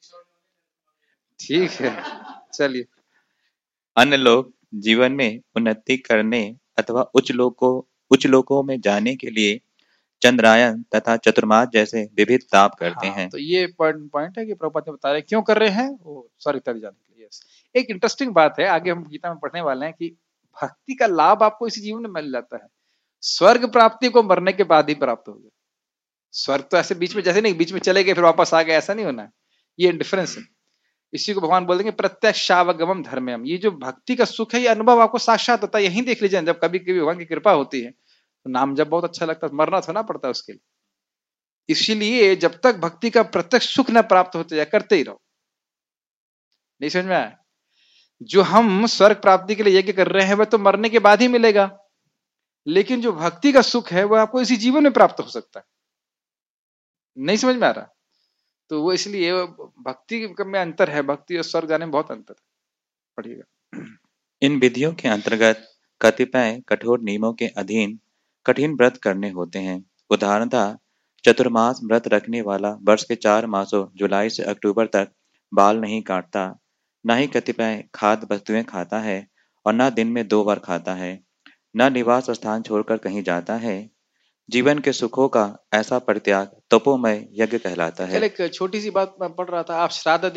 ठीक है, चलिए। अन्य लोग जीवन में उन्नति करने अथवा उच्च लोकों में जाने के लिए चंद्रायन तथा चतुर्मास जैसे विविध ताप करते हैं। तो ये पॉइंट है कि प्रभुपाद ने बता रहे क्यों कर रहे हैं वो स्वर्ग तक जाने के लिए। यस, एक इंटरेस्टिंग बात है, आगे हम गीता में पढ़ने वाले हैं कि भक्ति का लाभ आपको इसी जीवन में मिल जाता है। स्वर्ग प्राप्ति को मरने के बाद ही प्राप्त होगा। स्वर्ग तो ऐसे बीच में, जैसे नहीं बीच में चले गए फिर वापस आ गए, ऐसा नहीं होना है। ये डिफरेंस है। इसी को भगवान बोल देंगे प्रत्यक्षावगमम धर्मयम। ये जो भक्ति का सुख है ये अनुभव आपको साक्षात होता है। यही देख लीजिए, जब कभी कभी भगवान की कृपा होती है तो नाम जब बहुत अच्छा लगता है, मरना थोड़ा पड़ता है उसके लिए। इसीलिए जब तक भक्ति का प्रत्यक्ष सुख न प्राप्त होते जाए करते ही रहो। नहीं समझ में आया? जो हम स्वर्ग प्राप्ति के लिए यज्ञ कर रहे हैं वह तो मरने के बाद ही मिलेगा, लेकिन जो भक्ति का सुख है वह आपको इसी जीवन में प्राप्त हो सकता है। नहीं समझ में आ रहा? तो वो इसलिए भक्ति में अंतर है, भक्ति और स्वर्ग जाने में बहुत अंतर है। पढ़िएगा। इन विधियों के अंतर्गत कतिपय कठोर नियमों के अधीन कठिन व्रत करने होते हैं। उदाहरणतः चतुर्मास व्रत रखने वाला वर्ष के 4 मासों जुलाई से अक्टूबर तक बाल नहीं काटता, न ही कतिपय खाद्य वस्तुएं खाता है और न दिन में 2 बार खाता है, न निवास स्थान छोड़कर कहीं जाता है। जीवन के सुखों का ऐसा परित्याग तपोमय यज्ञ कहलाता है। चल एक छोटी सी बात मैं पढ़ रहा था। आप श्राद्ध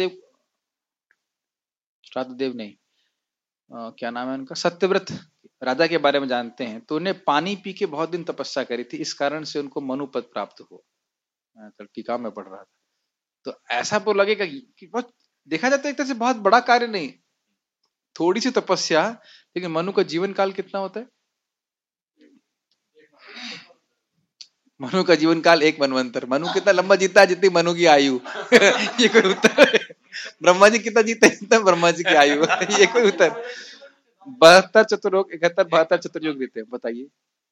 देव नहीं, क्या नाम है उनका, सत्यव्रत राजा के बारे में जानते हैं। तो उन्हें पानी पी के बहुत दिन तपस्या करी थी, इस कारण से उनको मनुपद प्राप्त हुआ। कल टीका में पढ़ रहा था। तो ऐसा तो लगेगा कि बहुत देखा जाता है एक तरह से बहुत बड़ा कार्य नहीं, थोड़ी सी तपस्या, लेकिन मनु का जीवन काल कितना होता है? मनु का जीवन काल 1 मनवंतर। मनु कितना लंबा जीता है? जितनी मनु की आयु। ये कोई उत्तर है? ब्रह्मा जी कितना जीते जितना ब्रह्मा जी की आयु। ये कोई उत्तर? 72 चतुर्युग, 71 72 चतुर्युग देते हैं, बताइए।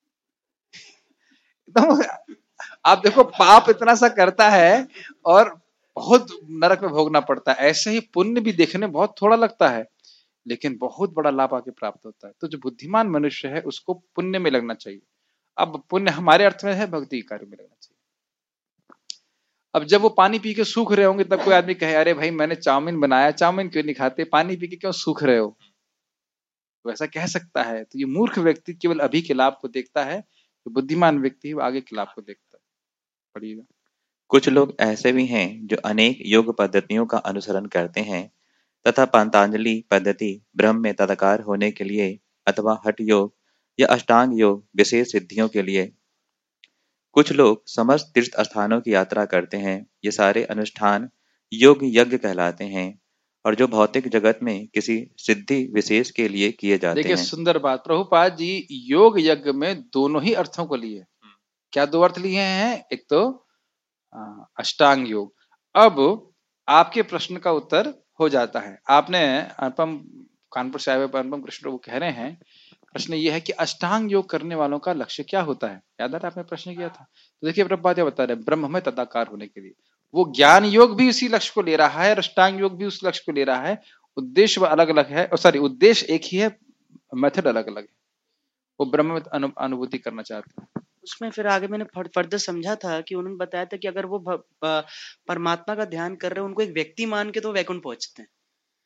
तो आप देखो पाप इतना सा करता है और बहुत नरक में भोगना पड़ता है। ऐसे ही पुण्य भी देखने बहुत थोड़ा लगता है, लेकिन बहुत बड़ा लाभ आगे प्राप्त होता है। तो जो बुद्धिमान मनुष्य है उसको पुण्य में लगना चाहिए। अब पुण्य हमारे अर्थ में है भक्ति कार्य में लगना चाहिए। अब जब वो पानी पी के सूख रहे होंगे तब कोई आदमी कहे अरे भाई मैंने चाउमीन बनाया, चाउमीन क्यों नहीं खाते, पानी पी के क्यों सूख रहे हो, तो ऐसा कह सकता है। तो ये मूर्ख व्यक्ति केवल अभी के लाभ को देखता है, जो बुद्धिमान व्यक्ति है वो आगे के लाभ को देखता है। पढ़िएगा। कुछ लोग ऐसे भी हैं जो अनेक योग पद्धतियों का अनुसरण करते हैं तथा पतंजलि पद्धति ब्रह्म में तदाकार होने के लिए अथवा हठ योग या अष्टांग योग विशेष सिद्धियों के लिए। कुछ लोग समस्त तीर्थ स्थानों की यात्रा करते हैं। ये सारे अनुष्ठान योग यज्ञ कहलाते हैं और जो भौतिक जगत में किसी सिद्धि विशेष के लिए किए जाते देखिए हैं। सुंदर बात, प्रभुपाद जी योग यज्ञ में दोनों ही अर्थों को लिए। क्या 2 अर्थ लिए हैं? एक तो अष्टांग योग। अब आपके प्रश्न का उत्तर हो जाता है। आपने अनुपम कानपुर से आए हुए अनुपम कृष्ण वो कह रहे हैं, प्रश्न ये है कि अष्टांग योग करने वालों का लक्ष्य क्या होता है? याद आ रहा है आपने प्रश्न किया था? तो देखिए प्रभुपाद बता रहे ब्रह्म में तदाकार होने के लिए। वो ज्ञान योग भी उसी लक्ष्य को ले रहा है और अष्टांग योग भी उस लक्ष्य को ले रहा है। उद्देश्य अलग अलग है, सॉरी उद्देश्य एक ही है, मेथड अलग अलग है। वो ब्रह्म में अनुभूति करना चाहते हैं। उसमें फिर आगे मैंने फर्दर समझा था कि उन्होंने बताया था कि अगर वो परमात्मा का ध्यान कर रहे हैं, उनको एक व्यक्ति मान के तो वैकुंठ पहुंचते हैं।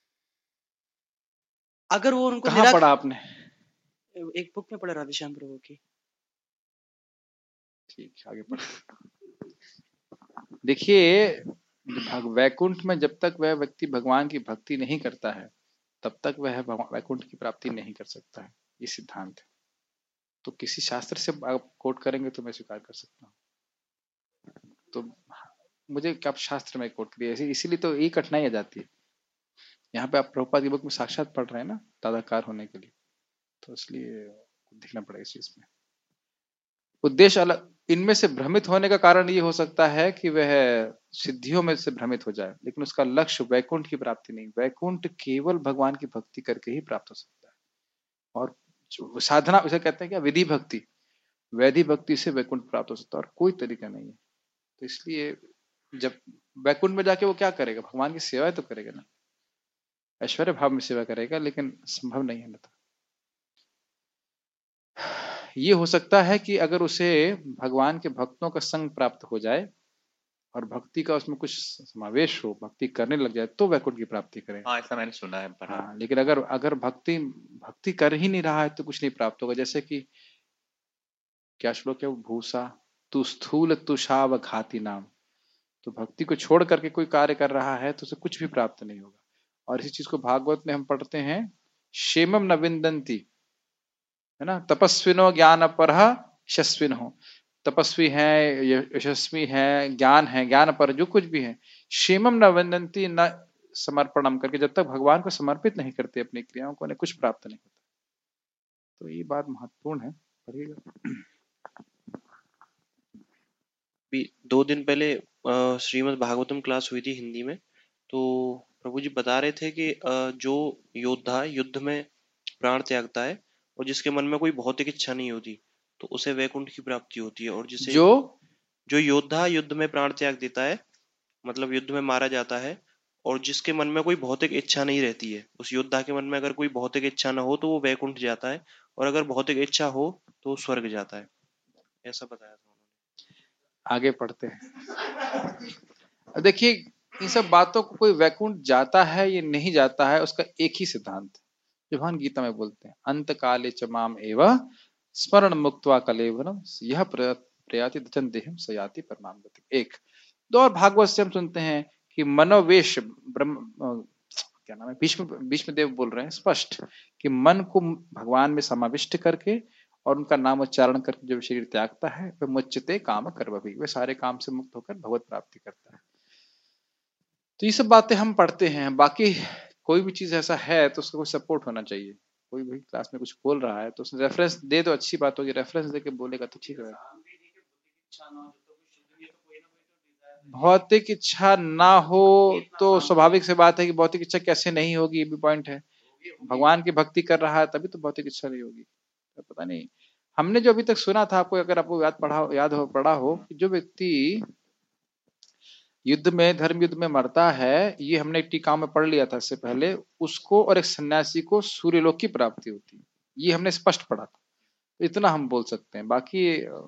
अगर वो उनको कहाँ पढ़ा आपने? एक बुक में पढ़ा, राधेश्याम प्रभु की। ठीक, आगे पढ़। देखिए, वैकुंठ में जब तक वह व्यक्ति भगवान की भक्ति नहीं करता है, तब तक वह वैकुंठ की प्राप्ति नहीं कर सकता है। ये सिद्धांत है। तो किसी शास्त्र से आप कोट करेंगे तो मैं स्वीकार कर सकता हूँ। तो मुझे क्या शास्त्र में कोट करिए, इसीलिए तो ये कठिनाई आ जाती है। यहाँ पे आप प्रभुपाद की बुक में साक्षात पढ़ रहे हैं ना, तादाकार होने के लिए, तो इसलिए देखना पड़ेगा इस चीज में। उद्देश्य अलग, इनमें से भ्रमित होने का कारण ये हो सकता है कि वह सिद्धियों में से भ्रमित हो जाए, लेकिन उसका लक्ष्य वैकुंठ की प्राप्ति नहीं। वैकुंठ केवल भगवान की भक्ति करके ही प्राप्त हो सकता है। और साधना उसे कहते हैं क्या, विधि भक्ति, वैधि भक्ति से वैकुंठ प्राप्त हो सकता है, और कोई तरीका नहीं है। तो इसलिए जब वैकुंठ में जाके वो क्या करेगा, भगवान की सेवा तो करेगा ना, ऐश्वर्य भाव में सेवा करेगा, लेकिन संभव नहीं है ना। ये हो सकता है कि अगर उसे भगवान के भक्तों का संग प्राप्त हो जाए और भक्ति का उसमें कुछ समावेश हो, भक्ति करने लग जाए, तो वैकुंठ की प्राप्ति करें। हाँ, ऐसा मैंने सुना है, पढ़ा। हाँ, लेकिन अगर भक्ति कर ही नहीं रहा है तो कुछ नहीं प्राप्त होगा। जैसे कि क्या श्लोक है, भूसा तू स्थूल तुषाव घाती नाम, तो भक्ति को छोड़ करके कोई कार्य कर रहा है तो उसे कुछ भी प्राप्त नहीं होगा। और इसी चीज को भागवत में हम पढ़ते हैं, क्षेमम न विंदंती, है ना, तपस्विनो ज्ञान पर यशस्विन हो। तपस्वी है, यशस्वी है, ज्ञान है, ज्ञान पर जो कुछ भी है, क्षेमम न विंदंती न समर्पणम करके, जब तक भगवान को समर्पित नहीं करते अपनी क्रियाओं को, उन्हें कुछ प्राप्त नहीं होता। तो ये बात महत्वपूर्ण है, पढ़िएगा। 2 दिन पहले श्रीमद् भागवतम क्लास हुई थी हिंदी में, तो प्रभु जी बता रहे थे कि जो योद्धा युद्ध में प्राण त्यागता है और जिसके मन में कोई भौतिक इच्छा नहीं होती, तो उसे वैकुंठ की प्राप्ति होती है। और जिसे जो योद्धा युद्ध में प्राण त्याग देता है, मतलब युद्ध में मारा जाता है, और जिसके मन में कोई भौतिक इच्छा नहीं रहती है, उस योद्धा के मन में अगर कोई भौतिक इच्छा ना हो तो वो वैकुंठ जाता है, और अगर भौतिक इच्छा हो तो वो स्वर्ग जाता है। ऐसा बताया था उन्होंने। आगे पढ़ते हैं। देखिए, इन सब बातों को, कोई वैकुंठ जाता है ये नहीं जाता है, उसका एक ही सिद्धांत है जो भगवान गीता में बोलते हैं, अंत काले च माम एव स्मरण मुक्त्वा कलेवरम यह प्रयाति दचन देहम सयाति परमाम गति। एक दो, और भागवत से हम सुनते हैं कि मनोवेश ब्रह्म, क्या नाम है, भीष्म देव बोल रहे हैं स्पष्ट कि मन को भगवान में समाविष्ट करके और उनका नाम उच्चारण करके जो शरीर त्यागता है, वह मुच्यते काम कर्मभि, वह सारे काम से मुक्त होकर भगवत प्राप्ति करता है। तो ये सब बातें हम पढ़ते हैं। बाकी कोई भी चीज ऐसा है तो उसका कोई सपोर्ट होना चाहिए। कोई भी क्लास में कुछ बोल रहा है तो उसने रेफरेंस दे तो अच्छी बात होगी, रेफरेंस दे के बोलेगा तो ठीक है। भौतिक इच्छा ना हो तो स्वाभाविक से बात है कि भौतिक इच्छा कैसे नहीं होगी, ये भी पॉइंट है। भगवान की भक्ति कर रहा है तभी तो भौतिक इच्छा नहीं होगी। तो पता नहीं, हमने जो अभी तक सुना था, आपको अगर आपको पढ़ा हो कि जो व्यक्ति युद्ध में, धर्म युद्ध में मरता है, ये हमने टीका में पढ़ लिया था इससे पहले, उसको और एक सन्यासी को सूर्यलोक की प्राप्ति होती है, ये हमने स्पष्ट पढ़ा था। तो इतना हम बोल सकते हैं। बाकी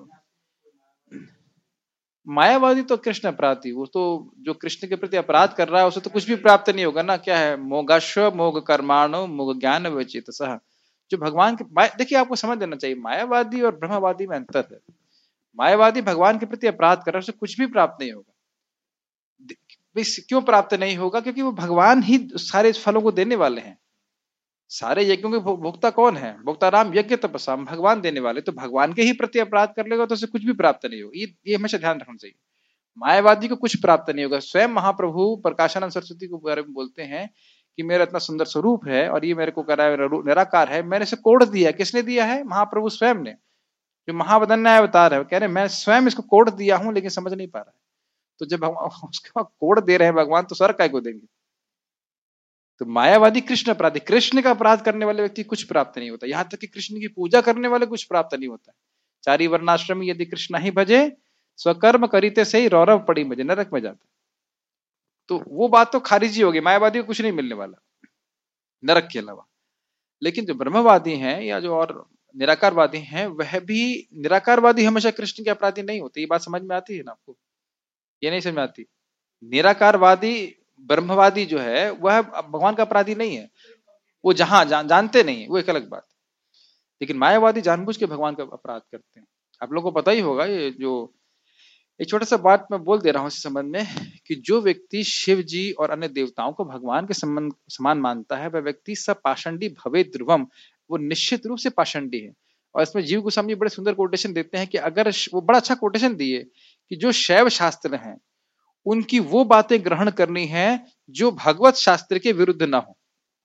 मायावादी तो कृष्ण अपराधी, वो तो जो कृष्ण के प्रति अपराध कर रहा है उसे तो कुछ भी प्राप्त नहीं होगा ना। क्या है, मोगाश्व मोग कर्माणो मोग ज्ञान व्यचित सह, जो भगवान के, देखिए आपको समझ लेना चाहिए, मायावादी और ब्रह्मवादी में अंतर है। मायावादी भगवान के प्रति अपराध कर रहा है, उसे कुछ भी प्राप्त नहीं होगा। क्यों प्राप्त नहीं होगा? क्योंकि वो भगवान ही सारे फलों को देने वाले हैं। सारे यज्ञों के भोक्ता कौन है? भोक्ता राम यज्ञ तपस्या, भगवान देने वाले। तो भगवान के ही प्रति अपराध कर लेगा तो उसे कुछ भी प्राप्त नहीं होगा। ये हमेशा ध्यान रखना चाहिए। मायावादी को कुछ प्राप्त नहीं होगा। स्वयं महाप्रभु प्रकाशानंद सरस्वती के बारे में बोलते हैं कि मेरा इतना सुंदर स्वरूप है और ये मेरे को कह रहा है निराकार है, मैंने इसे कोड़ दिया। किसने दिया है? महाप्रभु स्वयं ने, जो महावदन्य अवतार है, कह रहे मैं स्वयं इसको कोड़ दिया हूं, लेकिन समझ नहीं पा रहा है। तो जब उसके बाद कोड़ दे रहे हैं भगवान, तो स्वर्ग काय को देंगे? तो मायावादी कृष्ण अपराधी, कृष्ण का अपराध करने वाले व्यक्ति कुछ प्राप्त नहीं होता। यहाँ तक कि कृष्ण की पूजा करने वाले कुछ प्राप्त नहीं होता है। चारी वर्णाश्रम यदि कृष्ण ही भजे, स्वकर्म करीते से ही रौरव पड़ी भजे, नरक में जाता। तो वो बात तो खारिजी होगी, मायावादी को कुछ नहीं मिलने वाला नरक के अलावा। लेकिन जो ब्रह्मवादी हैं या जो और निराकारवादी हैं वह भी, निराकारवादी हमेशा कृष्ण के अपराधी नहीं होते। ये बात समझ में आती है ना आपको? ये नहीं समझ में आती? निराकारवादी ब्रह्मवादी जो है वह भगवान का अपराधी नहीं है, वो जानते नहीं है, वो एक अलग बात। लेकिन मायावादी जानबूझ के भगवान का अपराध करते हैं। आप लोगों को पता ही होगा, ये जो एक छोटा सा बात मैं बोल दे रहा हूं इस संबंध में, कि जो व्यक्ति शिव जी और अन्य देवताओं को भगवान के समान मानता है वह व्यक्ति सब पाषंडी भवे ध्रुवम, वो निश्चित रूप से पाषंडी है। और इसमें जीव गोस्वामी जी बड़े सुंदर कोटेशन देते हैं कि अगर वो बड़ा अच्छा कोटेशन दिए कि जो शैव शास्त्र हैं उनकी वो बातें ग्रहण करनी है जो भगवत शास्त्र के विरुद्ध ना हो।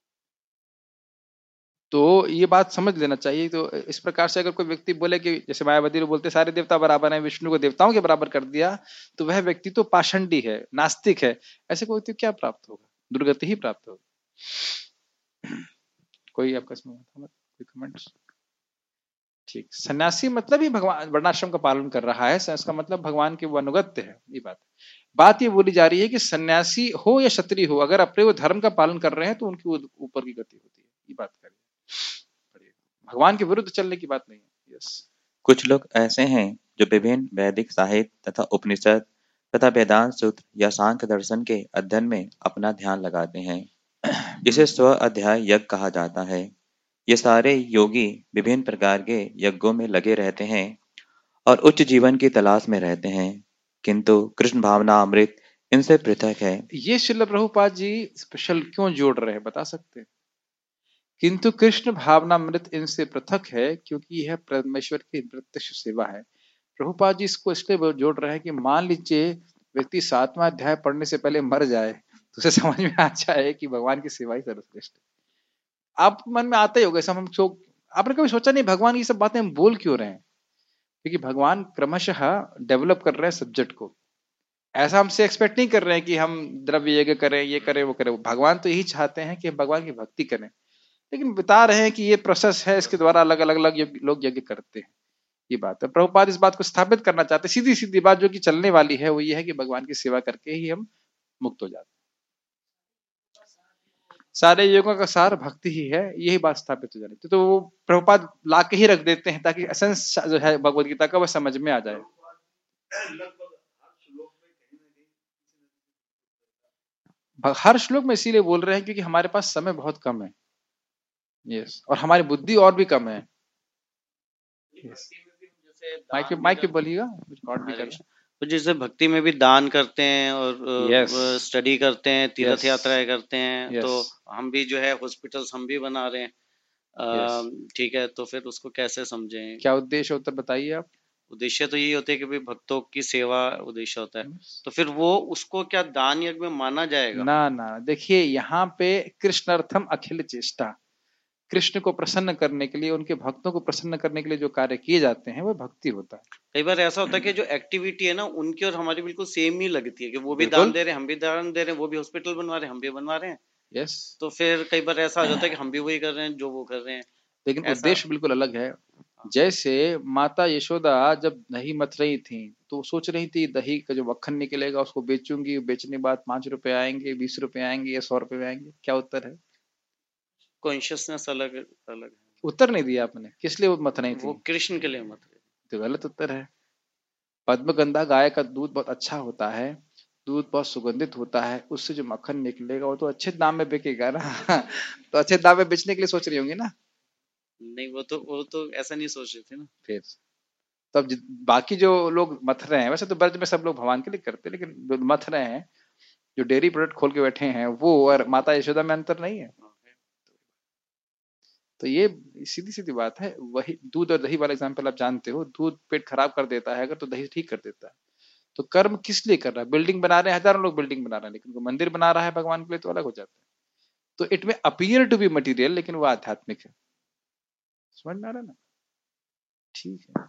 तो ये बात समझ लेना चाहिए। तो इस प्रकार से अगर कोई व्यक्ति बोले कि जैसे मायावादी लोग बोलते सारे देवता बराबर हैं, विष्णु को देवताओं के बराबर कर दिया, तो वह व्यक्ति तो पाषंडी है, नास्तिक है। ऐसे कोई व्यक्ति क्या प्राप्त होगा? दुर्गति ही प्राप्त होगी। कोई आपका इसमें कोई कमेंट्स? ठीक, सन्यासी मतलब ही भगवान वर्णाश्रम का पालन कर रहा है, इसका मतलब भगवान के वो अनुगत्य है। ये बात ये बोली जा रही है कि सन्यासी हो या क्षत्रिय हो, अगर अपने वो धर्म का पालन कर रहे हैं तो उनकी ऊपर की गति होती है। ये बात करिए, भगवान के विरुद्ध चलने की बात नहीं है। यस, कुछ लोग ऐसे हैं जो विभिन्न वैदिक साहित्य तथा उपनिषद तथा वेदांत सूत्र या सांख्य दर्शन के अध्ययन में अपना ध्यान लगाते हैं। इसे स्व अध्याय यज्ञ कहा जाता है। ये सारे योगी विभिन्न प्रकार के यज्ञों में लगे रहते हैं और उच्च जीवन की तलाश में रहते हैं, किंतु कृष्ण भावना अमृत इनसे पृथक है। ये श्रील प्रभुपाद जी स्पेशल क्यों जोड़ रहे हैं, बता सकते हैं? किंतु कृष्ण भावनामृत इनसे पृथक है क्योंकि यह परमेश्वर की प्रत्यक्ष सेवा है। प्रभुपाद जी इसको इसलिए जोड़ रहे हैं कि मान लीजिए व्यक्ति 7वां अध्याय पढ़ने से पहले मर जाए तो उसे समझ में आ जाए कि भगवान की सेवा ही सर्वश्रेष्ठ है। आप मन में आता ही होगा सब, आपने कभी सोचा नहीं भगवान की सब बातें हम बोल क्यों रहे हैं? क्योंकि भगवान क्रमशः डेवलप कर रहे हैं सब्जेक्ट को। ऐसा हमसे एक्सपेक्ट नहीं कर रहे हैं कि हम द्रव्य यज्ञ करें, ये करें, वो करें। भगवान तो यही चाहते हैं कि हम भगवान की भक्ति करें, लेकिन बता रहे हैं कि ये प्रोसेस है, इसके द्वारा अलग अलग लोग यज्ञ करते हैं। ये बात है, प्रभुपाद इस बात को स्थापित करना चाहते हैं। सीधी सीधी बात जो कि चलने वाली है वो ये है कि भगवान की सेवा करके ही हम मुक्त हो जाते हैं। सारे योगों का सार भक्ति ही है, यही बात स्थापित हो जानी। तो वो प्रभुपाद ला के ही रख देते हैं ताकि एसेंस जो है भगवत गीता का वह समझ में आ जाए। हर श्लोक में इसीलिए बोल रहे हैं क्योंकि हमारे पास समय बहुत कम है। यस, और हमारी बुद्धि और भी कम है। माइक पे बोलिएगा, रिकॉर्ड भी कर। तो जैसे भक्ति में भी दान करते हैं और स्टडी करते हैं, तीर्थ यात्राएं करते हैं, तो हम भी जो है हॉस्पिटल्स हम भी बना रहे हैं। ठीक है, तो फिर उसको कैसे समझें? क्या उद्देश्य होता है बताइए आप? उद्देश्य तो यही होता है कि भाई भक्तों की सेवा उद्देश्य होता है। तो फिर वो उसको क्या दान यज्ञ में माना जाएगा? ना, देखिए यहाँ पे कृष्णार्थम अखिल चेष्टा, कृष्ण को प्रसन्न करने के लिए, उनके भक्तों को प्रसन्न करने के लिए जो कार्य किए जाते हैं वो भक्ति होता है। कई बार ऐसा होता है कि जो एक्टिविटी है ना उनकी और हमारी बिल्कुल सेम ही लगती है, कि वो भी दान दे रहे हैं, हम भी दान दे रहे हैं, वो भी हॉस्पिटल बनवा रहे हैं, हम भी बनवा रहे हैं। यस, तो फिर कई बार ऐसा हो जाता है कि हम भी वही कर रहे हैं जो वो कर रहे हैं, लेकिन उद्देश्य बिल्कुल अलग है। जैसे माता यशोदा जब दही मथ रही थी तो सोच रही थी दही का जो मक्खन निकलेगा उसको बेचूंगी, बेचने के बाद 5 रुपए आएंगे, 20 रुपए आएंगे या 100 रुपए आएंगे। क्या उत्तर है? कॉन्शियसनेस अलग अलग। उत्तर नहीं दिया आपने, किस लिए वो मत रही थी? वो कृष्ण के लिए मत रही। तो गलत उत्तर है। पद्मगंधा गाय का दूध बहुत अच्छा होता है, दूध बहुत सुगंधित होता है, उससे जो मक्खन निकलेगा वो तो अच्छे दाम में बिकेगा ना। तो अच्छे दाम में बेचने के लिए सोच रही होंगी ना? नहीं, वो तो ऐसा नहीं सोच रहे थे ना। फिर तब बाकी जो लोग मथ रहे हैं, वैसे तो ब्रज में सब लोग भगवान के लिए करते हैं, लेकिन जो मथ रहे हैं, जो डेयरी प्रोडक्ट खोल के बैठे हैं, वो और माता यशोदा में अंतर नहीं है। तो ये सीधी सीधी बात है। वही दूध और दही वाला एग्जांपल आप जानते हो, दूध पेट खराब कर देता है अगर, तो दही ठीक कर देता है। तो कर्म किस लिए कर रहा है? बिल्डिंग बना रहे हैं, हजारों लोग बिल्डिंग बना रहे हैं, लेकिन मंदिर बना रहा है भगवान के लिए तो अलग हो जाता है। तो इट में अपीयर टू बी मटीरियल, लेकिन वो आध्यात्मिक है। समझ में आ रहा है ना? ठीक है।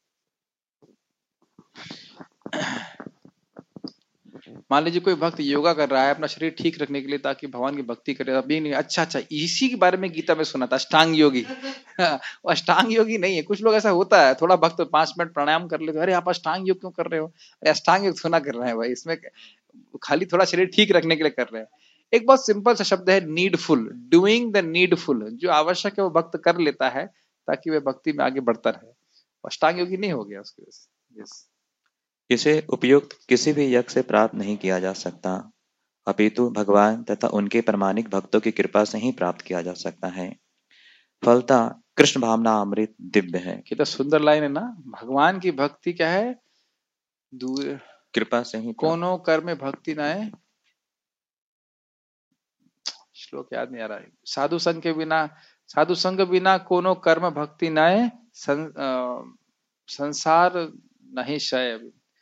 मान लीजिए कोई भक्त योगा कर रहा है अपना शरीर ठीक रखने के लिए ताकि भगवान की भक्ति करे, अभी नहीं, अच्छा, इसी के बारे में गीता में सुना था, अष्टांग योगी। वो अष्टांग योगी नहीं है। कुछ लोग ऐसा होता है, थोड़ा भक्त 5 मिनट प्राणायाम कर लेते, अरे आप अष्टांग योग क्यों कर रहे हो? अरे अष्टांग योग सुना कर रहे हैं भाई, इसमें खाली थोड़ा शरीर ठीक रखने के लिए कर रहे हैं। एक बहुत सिंपल सा शब्द है नीडफुल, डूइंग द नीडफुल। जो आवश्यक है वो भक्त कर लेता है, ताकि वह भक्ति में आगे बढ़ता रहे। अष्टांग योगी नहीं हो गया उसकी वजह से। यस। इसे उपयुक्त किसी भी यज्ञ से प्राप्त नहीं किया जा सकता, अपितु भगवान तथा उनके प्रामाणिक भक्तों की कृपा से ही प्राप्त किया जा सकता है। फलतः कृष्ण भावना अमृत दिव्य है। कितना सुंदर लाइन है ना। भगवान की भक्ति क्या है? दूर कृपा से ही। कोनो कर्म में भक्ति न है, श्लोक याद नहीं आ रहा है। साधु संग के बिना, साधु संग बिना कोनो कर्म भक्ति न है, संसार नहीं क्षय।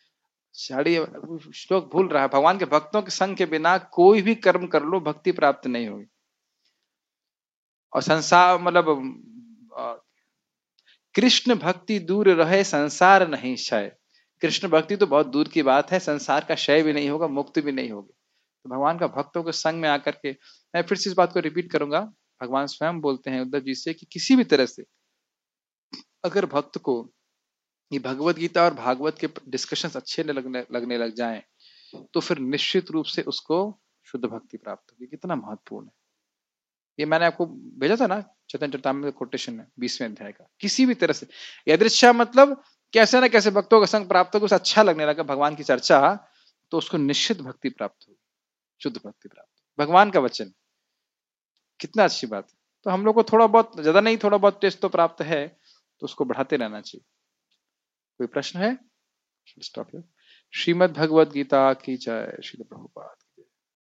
श्लोक भूल रहा है। भगवान के भक्तों के संग के बिना कोई भी कर्म कर लो, भक्ति प्राप्त नहीं होगी। और संसार मतलब कृष्ण भक्ति दूर रहे, संसार नहीं क्षय। कृष्ण भक्ति तो बहुत दूर की बात है, संसार का क्षय भी नहीं होगा, मुक्ति भी नहीं होगी। तो भगवान का भक्तों के संग में आकर के, मैं फिर से इस बात को रिपीट करूंगा, भगवान स्वयं बोलते हैं उद्धव जी से कि किसी भी तरह से अगर भक्त को ये भगवत गीता और भागवत के डिस्कशंस अच्छे लगने लग जाएं, तो फिर निश्चित रूप से उसको शुद्ध भक्ति प्राप्त होगी। कितना महत्वपूर्ण है ये। मैंने आपको भेजा था ना चैतन्य चरितामृत कोटेशन में 20वें अध्याय का। किसी भी तरह से यदृच्छा मतलब कैसे ना कैसे भक्तों का संग प्राप्त होगा, उसे अच्छा लगने लगा भगवान की चर्चा, तो उसको निश्चित भक्ति प्राप्त होगी, शुद्ध भक्ति प्राप्त। भगवान का वचन, कितना अच्छी बात है। तो हम लोग को थोड़ा बहुत, ज्यादा नहीं, थोड़ा बहुत टेस्ट तो प्राप्त है, तो उसको बढ़ाते रहना चाहिए। कोई प्रश्न है? Stop here. श्रीमद् भगवद गीता की जय। श्री प्रभुपाद।